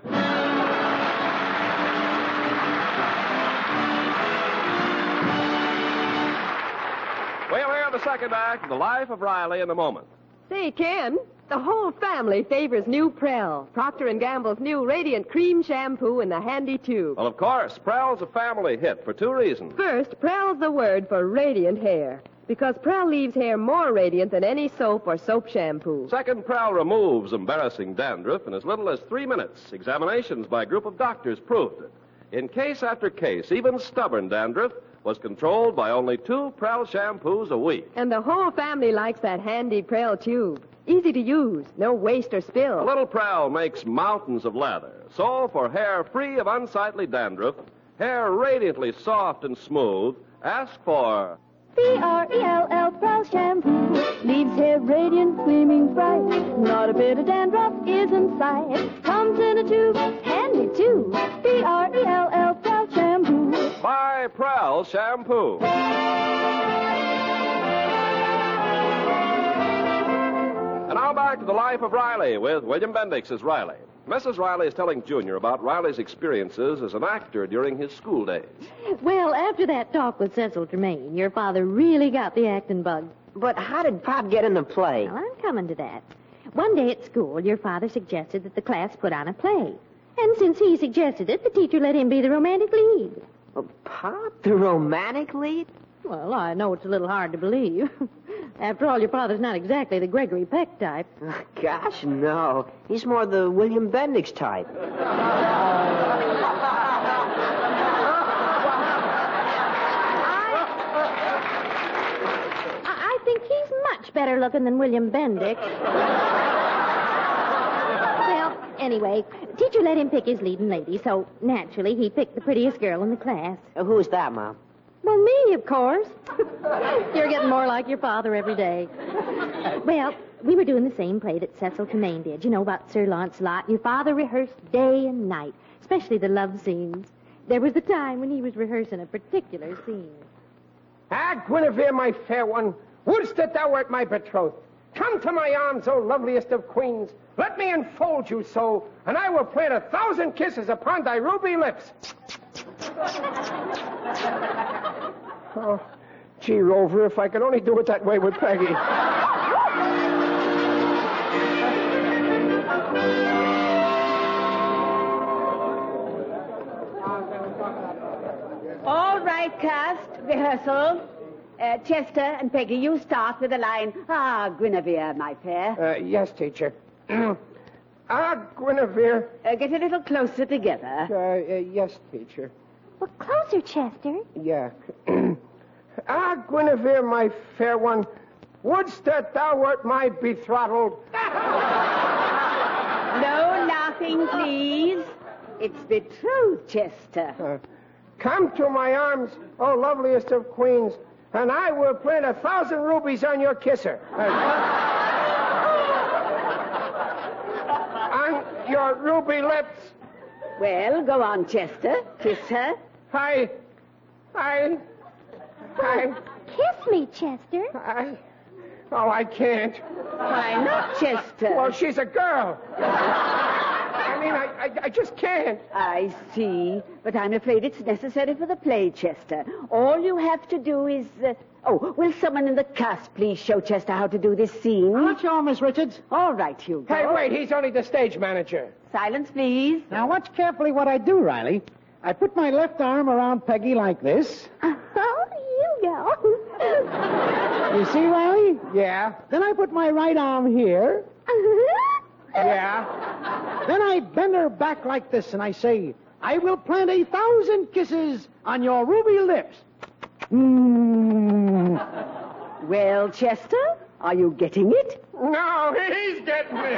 We'll hear the second act of The Life of Riley in a moment. Say, Ken, the whole family favors new Prell, Procter and Gamble's new Radiant Cream Shampoo in the handy tube. Well, of course, Prell's a family hit for two reasons. First, Prell's the word for radiant hair, because Prell leaves hair more radiant than any soap or soap shampoo. Second, Prell removes embarrassing dandruff in as little as three minutes. Examinations by a group of doctors proved it. In case after case, even stubborn dandruff was controlled by only two Prell shampoos a week. And the whole family likes that handy Prell tube. Easy to use, no waste or spill. A little Prell makes mountains of lather. So for hair free of unsightly dandruff, hair radiantly soft and smooth, ask for P R E L L Prell Shampoo. Leaves hair radiant, gleaming bright. Not a bit of dandruff is in sight. Comes in a tube, handy too. P R E L L Prell Shampoo. Buy Prell Shampoo. And now back to The Life of Riley with William Bendix as Riley. Missus Riley is telling Junior about Riley's experiences as an actor during his school days. Well, after that talk with Cecil Tremaine, your father really got the acting bug. But how did Pop get in the play? Well, I'm coming to that. One day at school, your father suggested that the class put on a play. And since he suggested it, the teacher let him be the romantic lead. Oh, Pop, the romantic lead? Well, I know it's a little hard to believe. After all, your father's not exactly the Gregory Peck type. Oh, gosh, no. He's more the William Bendix type. I, I think he's much better looking than William Bendix. Well, anyway, teacher let him pick his leading lady, so naturally he picked the prettiest girl in the class. Uh, who's that, Mom? Well, me, of course. You're getting more like your father every day. Well, we were doing the same play that Cecil Tremaine did, you know, about Sir Launcelot. Your father rehearsed day and night, especially the love scenes. There was a time when he was rehearsing a particular scene. Ah, Guinevere, my fair one, wouldst that thou wert my betrothed? Come to my arms, O loveliest of queens. Let me enfold you so, and I will plant a thousand kisses upon thy ruby lips. Oh, gee, Rover, if I could only do it that way with Peggy. All right, cast, rehearsal. Uh, Chester and Peggy, you start with the line, Ah, Guinevere, my fair. Uh, yes, teacher. Ah, Guinevere. Uh, get a little closer together. Uh, uh, yes, teacher. Well, closer, Chester. Yeah. Ah, Guinevere, my fair one, wouldst that thou wert my betrothed? No laughing, please. It's betrothed, Chester. Uh, come to my arms, O loveliest of queens, and I will plant a thousand rubies on your kisser. Uh, on your ruby lips. Well, go on, Chester. Kiss her. I... I... I... Kiss me, Chester. I... Oh, I can't. Why not, Chester? Well, she's a girl. And mean, I, I, I just can't. I see, but I'm afraid it's necessary for the play, Chester. All you have to do is... Uh... Oh, will someone in the cast please show Chester how to do this scene? I'll show him, Miss Richards. All right, Hugo. Hey, wait, he's only the stage manager. Silence, please. Now, watch carefully what I do, Riley. I put my left arm around Peggy like this. Oh, Hugo. You see, Riley? Yeah. Then I put my right arm here. Yeah. Then I bend her back like this, and I say, I will plant a thousand kisses on your ruby lips. Mm. Well, Chester, are you getting it? No, he's getting it.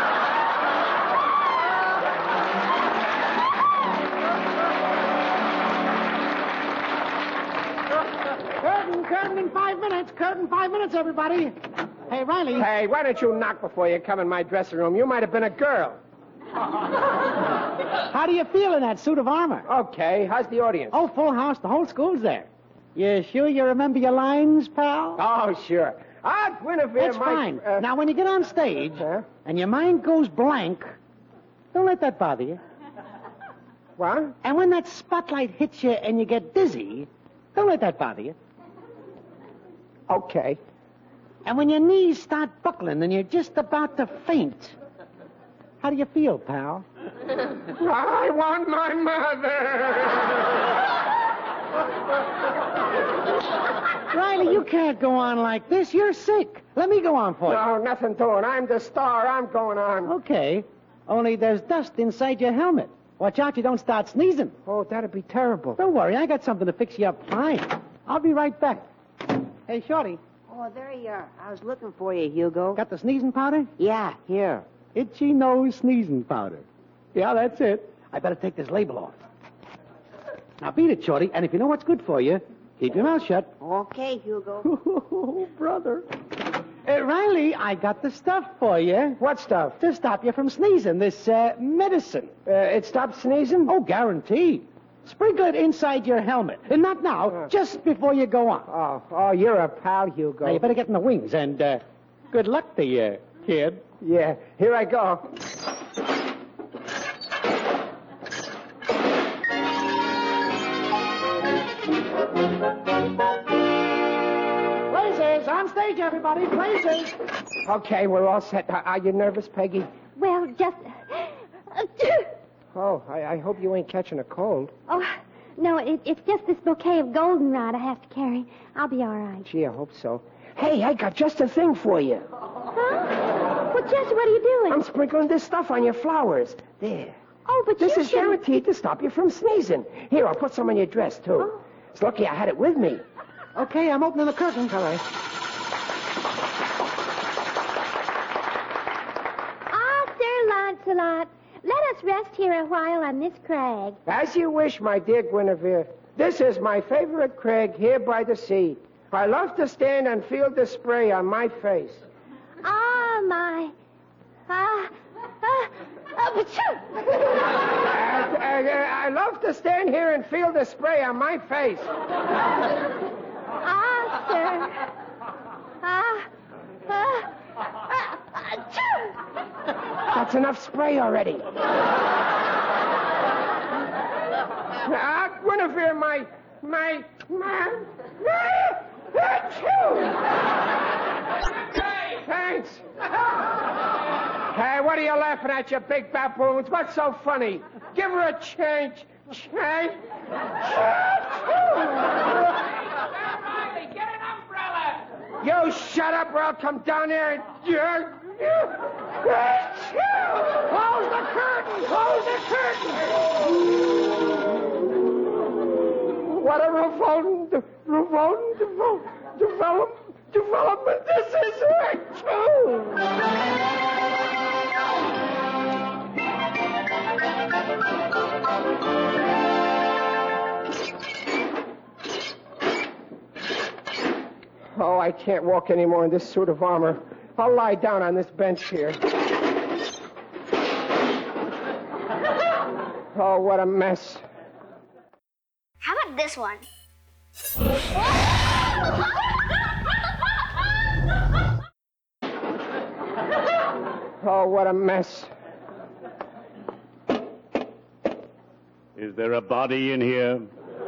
Curtain, curtain in five minutes. Curtain, five minutes, everybody. Hey, Riley. Hey, why don't you knock before you come in my dressing room? You might have been a girl. How do you feel in that suit of armor? Okay, how's the audience? Oh, full house. The whole school's there. You sure you remember your lines, pal? Oh, sure. Ah, Guinevere, That's my... fine. Uh, now, when you get on stage huh? and your mind goes blank, don't let that bother you. What? And when that spotlight hits you and you get dizzy, don't let that bother you. Okay. And when your knees start buckling and you're just about to faint, how do you feel, pal? I want my mother. Riley, you can't go on like this. You're sick. Let me go on for you. No, nothing doing. I'm the star. I'm going on. Okay. Only there's dust inside your helmet. Watch out you don't start sneezing. Oh, that'd be terrible. Don't worry. I got something to fix you up fine. I'll be right back. Hey, Shorty. Oh, there you are. I was looking for you, Hugo. Got the sneezing powder? Yeah, here. Itchy nose sneezing powder. Yeah, that's it. I better take this label off. Now, beat it, Shorty, and if you know what's good for you, keep your mouth shut. Okay, Hugo. Oh, brother. Uh, Riley, I got the stuff for you. What stuff? To stop you from sneezing. This uh, medicine. Uh, it stops sneezing? Oh, guaranteed. Sprinkle it inside your helmet. And not now, uh, just before you go on. Oh, oh, you're a pal, Hugo. Now, you better get in the wings, and uh, good luck to you, kid. Yeah, here I go. Blazers, on stage, everybody, blazers. Okay, we're all set. Are, are you nervous, Peggy? Well, just... Oh, I, I hope you ain't catching a cold. Oh, no, it, it's just this bouquet of goldenrod I have to carry. I'll be all right. Gee, I hope so. Hey, I got just a thing for you. Huh? Well, Jess, what are you doing? I'm sprinkling this stuff on your flowers. There. Oh, but This you is shouldn't- guaranteed to stop you from sneezing. Here, I'll put some on your dress, too. Oh. It's lucky I had it with me. Okay, I'm opening the curtain. All right. Ah, Sir Lancelot, let us rest here a while on this crag. As you wish, my dear Guinevere. This is my favorite crag here by the sea. I love to stand and feel the spray on my face. Ah, my... Ah, ah, ah, achoo! Uh, uh, I love to stand here and feel the spray on my face. Ah, sir. Ah, ah, ah, achoo! That's enough spray already. Ah, Guinevere, my, my, my, my, achoo! Thanks. Hey, what are you laughing at, you big baboons? What's so funny? Give her a change. Change. Riley, get an umbrella! You shut up or I'll come down there and... Close the curtain! Close the curtain! What a revolting, revolting, develop, develop, development this is right, too! Oh, I can't walk anymore in this suit of armor. I'll lie down on this bench here. Oh, what a mess. How about this one? Oh, what a mess. Is there a body in here?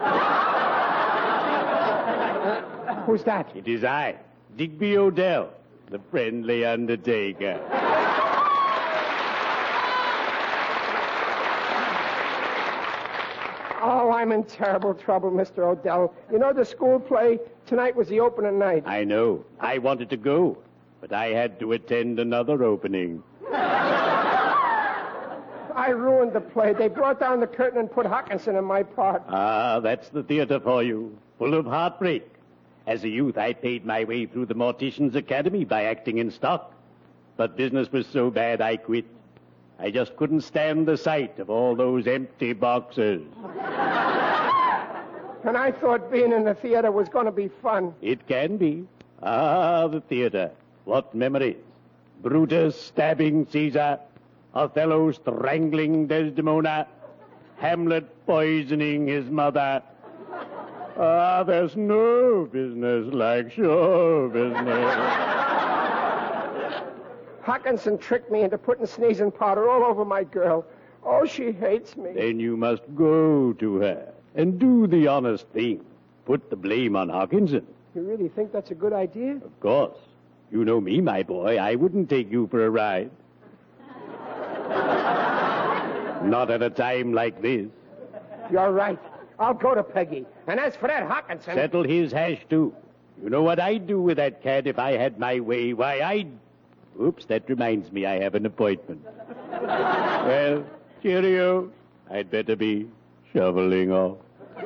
Who's that? It is I, Digby Odell, the friendly undertaker. Oh, I'm in terrible trouble, Mister Odell. You know the school play? Tonight was the opening night. I know. I wanted to go, but I had to attend another opening. I ruined the play. They brought down the curtain and put Hawkinson in my part. Ah, that's the theater for you, full of heartbreak. As a youth, I paid my way through the Mortician's Academy by acting in stock. But business was so bad, I quit. I just couldn't stand the sight of all those empty boxes. And I thought being in the theater was going to be fun. It can be. Ah, the theater. What memories. Brutus stabbing Caesar. Othello strangling Desdemona. Hamlet poisoning his mother. Ah, there's no business like show business. Hawkinson tricked me into putting sneezing powder all over my girl. Oh, she hates me. Then you must go to her and do the honest thing. Put the blame on Hawkinson. You really think that's a good idea? Of course. You know me, my boy. I wouldn't take you for a ride. Not at a time like this. You're right. I'll go to Peggy. And as for that Hawkinson... Settle his hash, too. You know what I'd do with that cat if I had my way? Why, I'd... Oops, that reminds me I have an appointment. Well, cheerio. I'd better be shoveling off.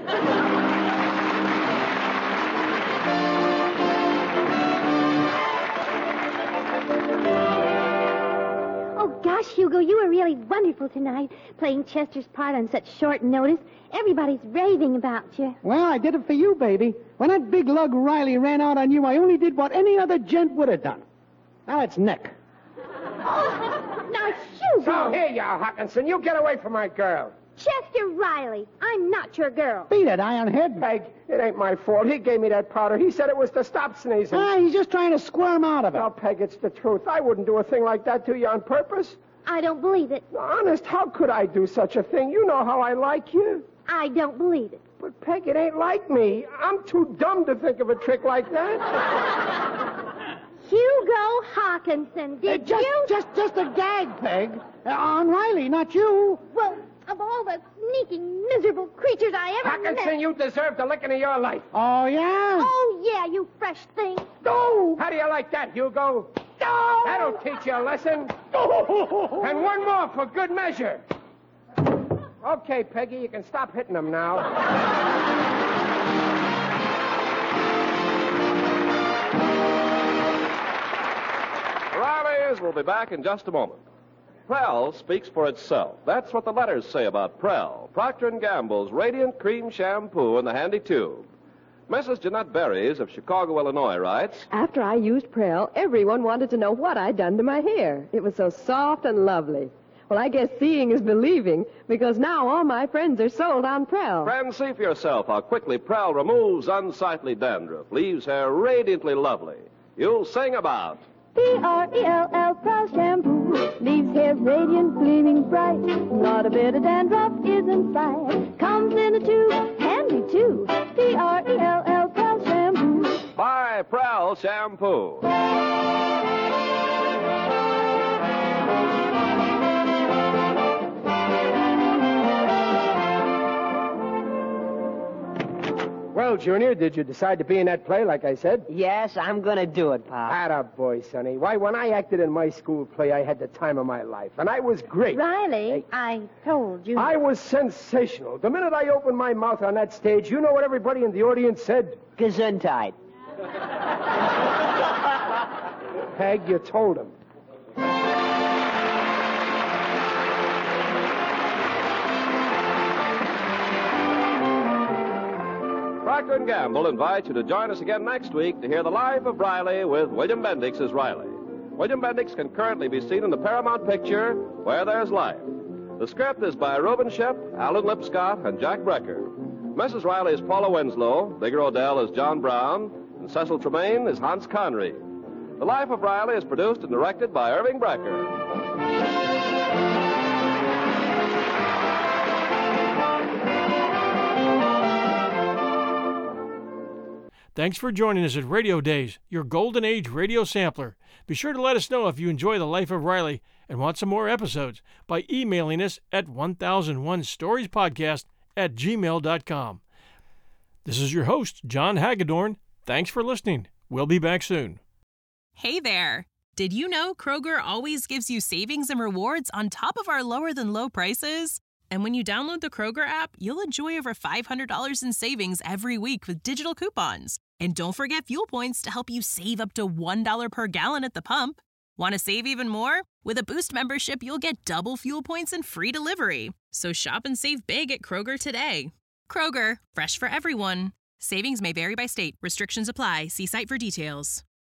Oh, gosh, Hugo, you were really wonderful tonight, playing Chester's part on such short notice. Everybody's raving about you. Well, I did it for you, baby. When that big lug Riley ran out on you, I only did what any other gent would have done. Now it's Nick. Oh, now, Hugo. So here you are, Hawkinson. You get away from my girl. Chester Riley, I'm not your girl. Beat it, Ironhead. Peg, it ain't my fault. He gave me that powder. He said it was to stop sneezing. Ah, he's just trying to squirm out of it. Now, Peg, it's the truth. I wouldn't do a thing like that to you on purpose. I don't believe it. Honest, how could I do such a thing? You know how I like you. I don't believe it. But, Peg, it ain't like me. I'm too dumb to think of a trick like that. Hugo Hawkinson, did uh, just, you? Just, just a gag, Peg. Uh, on Riley, not you. Well, of all the sneaking, miserable creatures I ever Hawkinson, met... you deserve the licking of your life. Oh, yeah? Oh, yeah, you fresh thing. No! How do you like that, Hugo? No! That'll teach you a lesson. And one more for good measure. Okay, Peggy, you can stop hitting them now. Riley's will be back in just a moment. Prell speaks for itself. That's what the letters say about Prell, Procter and Gamble's Radiant Cream Shampoo in the handy tube. Missus Jeanette Berries of Chicago, Illinois writes, After I used Prell, everyone wanted to know what I'd done to my hair. It was so soft and lovely. Well, I guess seeing is believing, because now all my friends are sold on Prell. Friends, see for yourself how quickly Prell removes unsightly dandruff, leaves hair radiantly lovely. You'll sing about... P R E L L Prell Shampoo leaves hair radiant, gleaming bright. Not a bit of dandruff is in sight. Comes in a tube, handy too. P R E L L Prell Shampoo. Buy Prell Shampoo. Well, Junior, did you decide to be in that play like I said? Yes, I'm going to do it, Pop. Atta boy, Sonny. Why, when I acted in my school play, I had the time of my life. And I was great. Riley, Hey. I told you. I was sensational. The minute I opened my mouth on that stage, you know what everybody in the audience said? Gesundheit. Peg, you told him. Procter and Gamble invites you to join us again next week to hear the life of Riley with William Bendix as Riley. William Bendix can currently be seen in the Paramount picture Where There's Life. The script is by Reuben Ship, Alan Lipscott, and Jack Brecker. Missus Riley is Paula Winslow, Digger Odell is John Brown, and Cecil Tremaine is Hans Conried. The Life of Riley is produced and directed by Irving Brecker. Thanks for joining us at Radio Days, your Golden Age radio sampler. Be sure to let us know if you enjoy The Life of Riley and want some more episodes by emailing us at one thousand one stories podcast at gmail dot com. This is your host, John Hagedorn. Thanks for listening. We'll be back soon. Hey there! Did you know Kroger always gives you savings and rewards on top of our lower-than-low prices? And when you download the Kroger app, you'll enjoy over five hundred dollars in savings every week with digital coupons. And don't forget fuel points to help you save up to one dollar per gallon at the pump. Want to save even more? With a Boost membership, you'll get double fuel points and free delivery. So shop and save big at Kroger today. Kroger, fresh for everyone. Savings may vary by state. Restrictions apply. See site for details.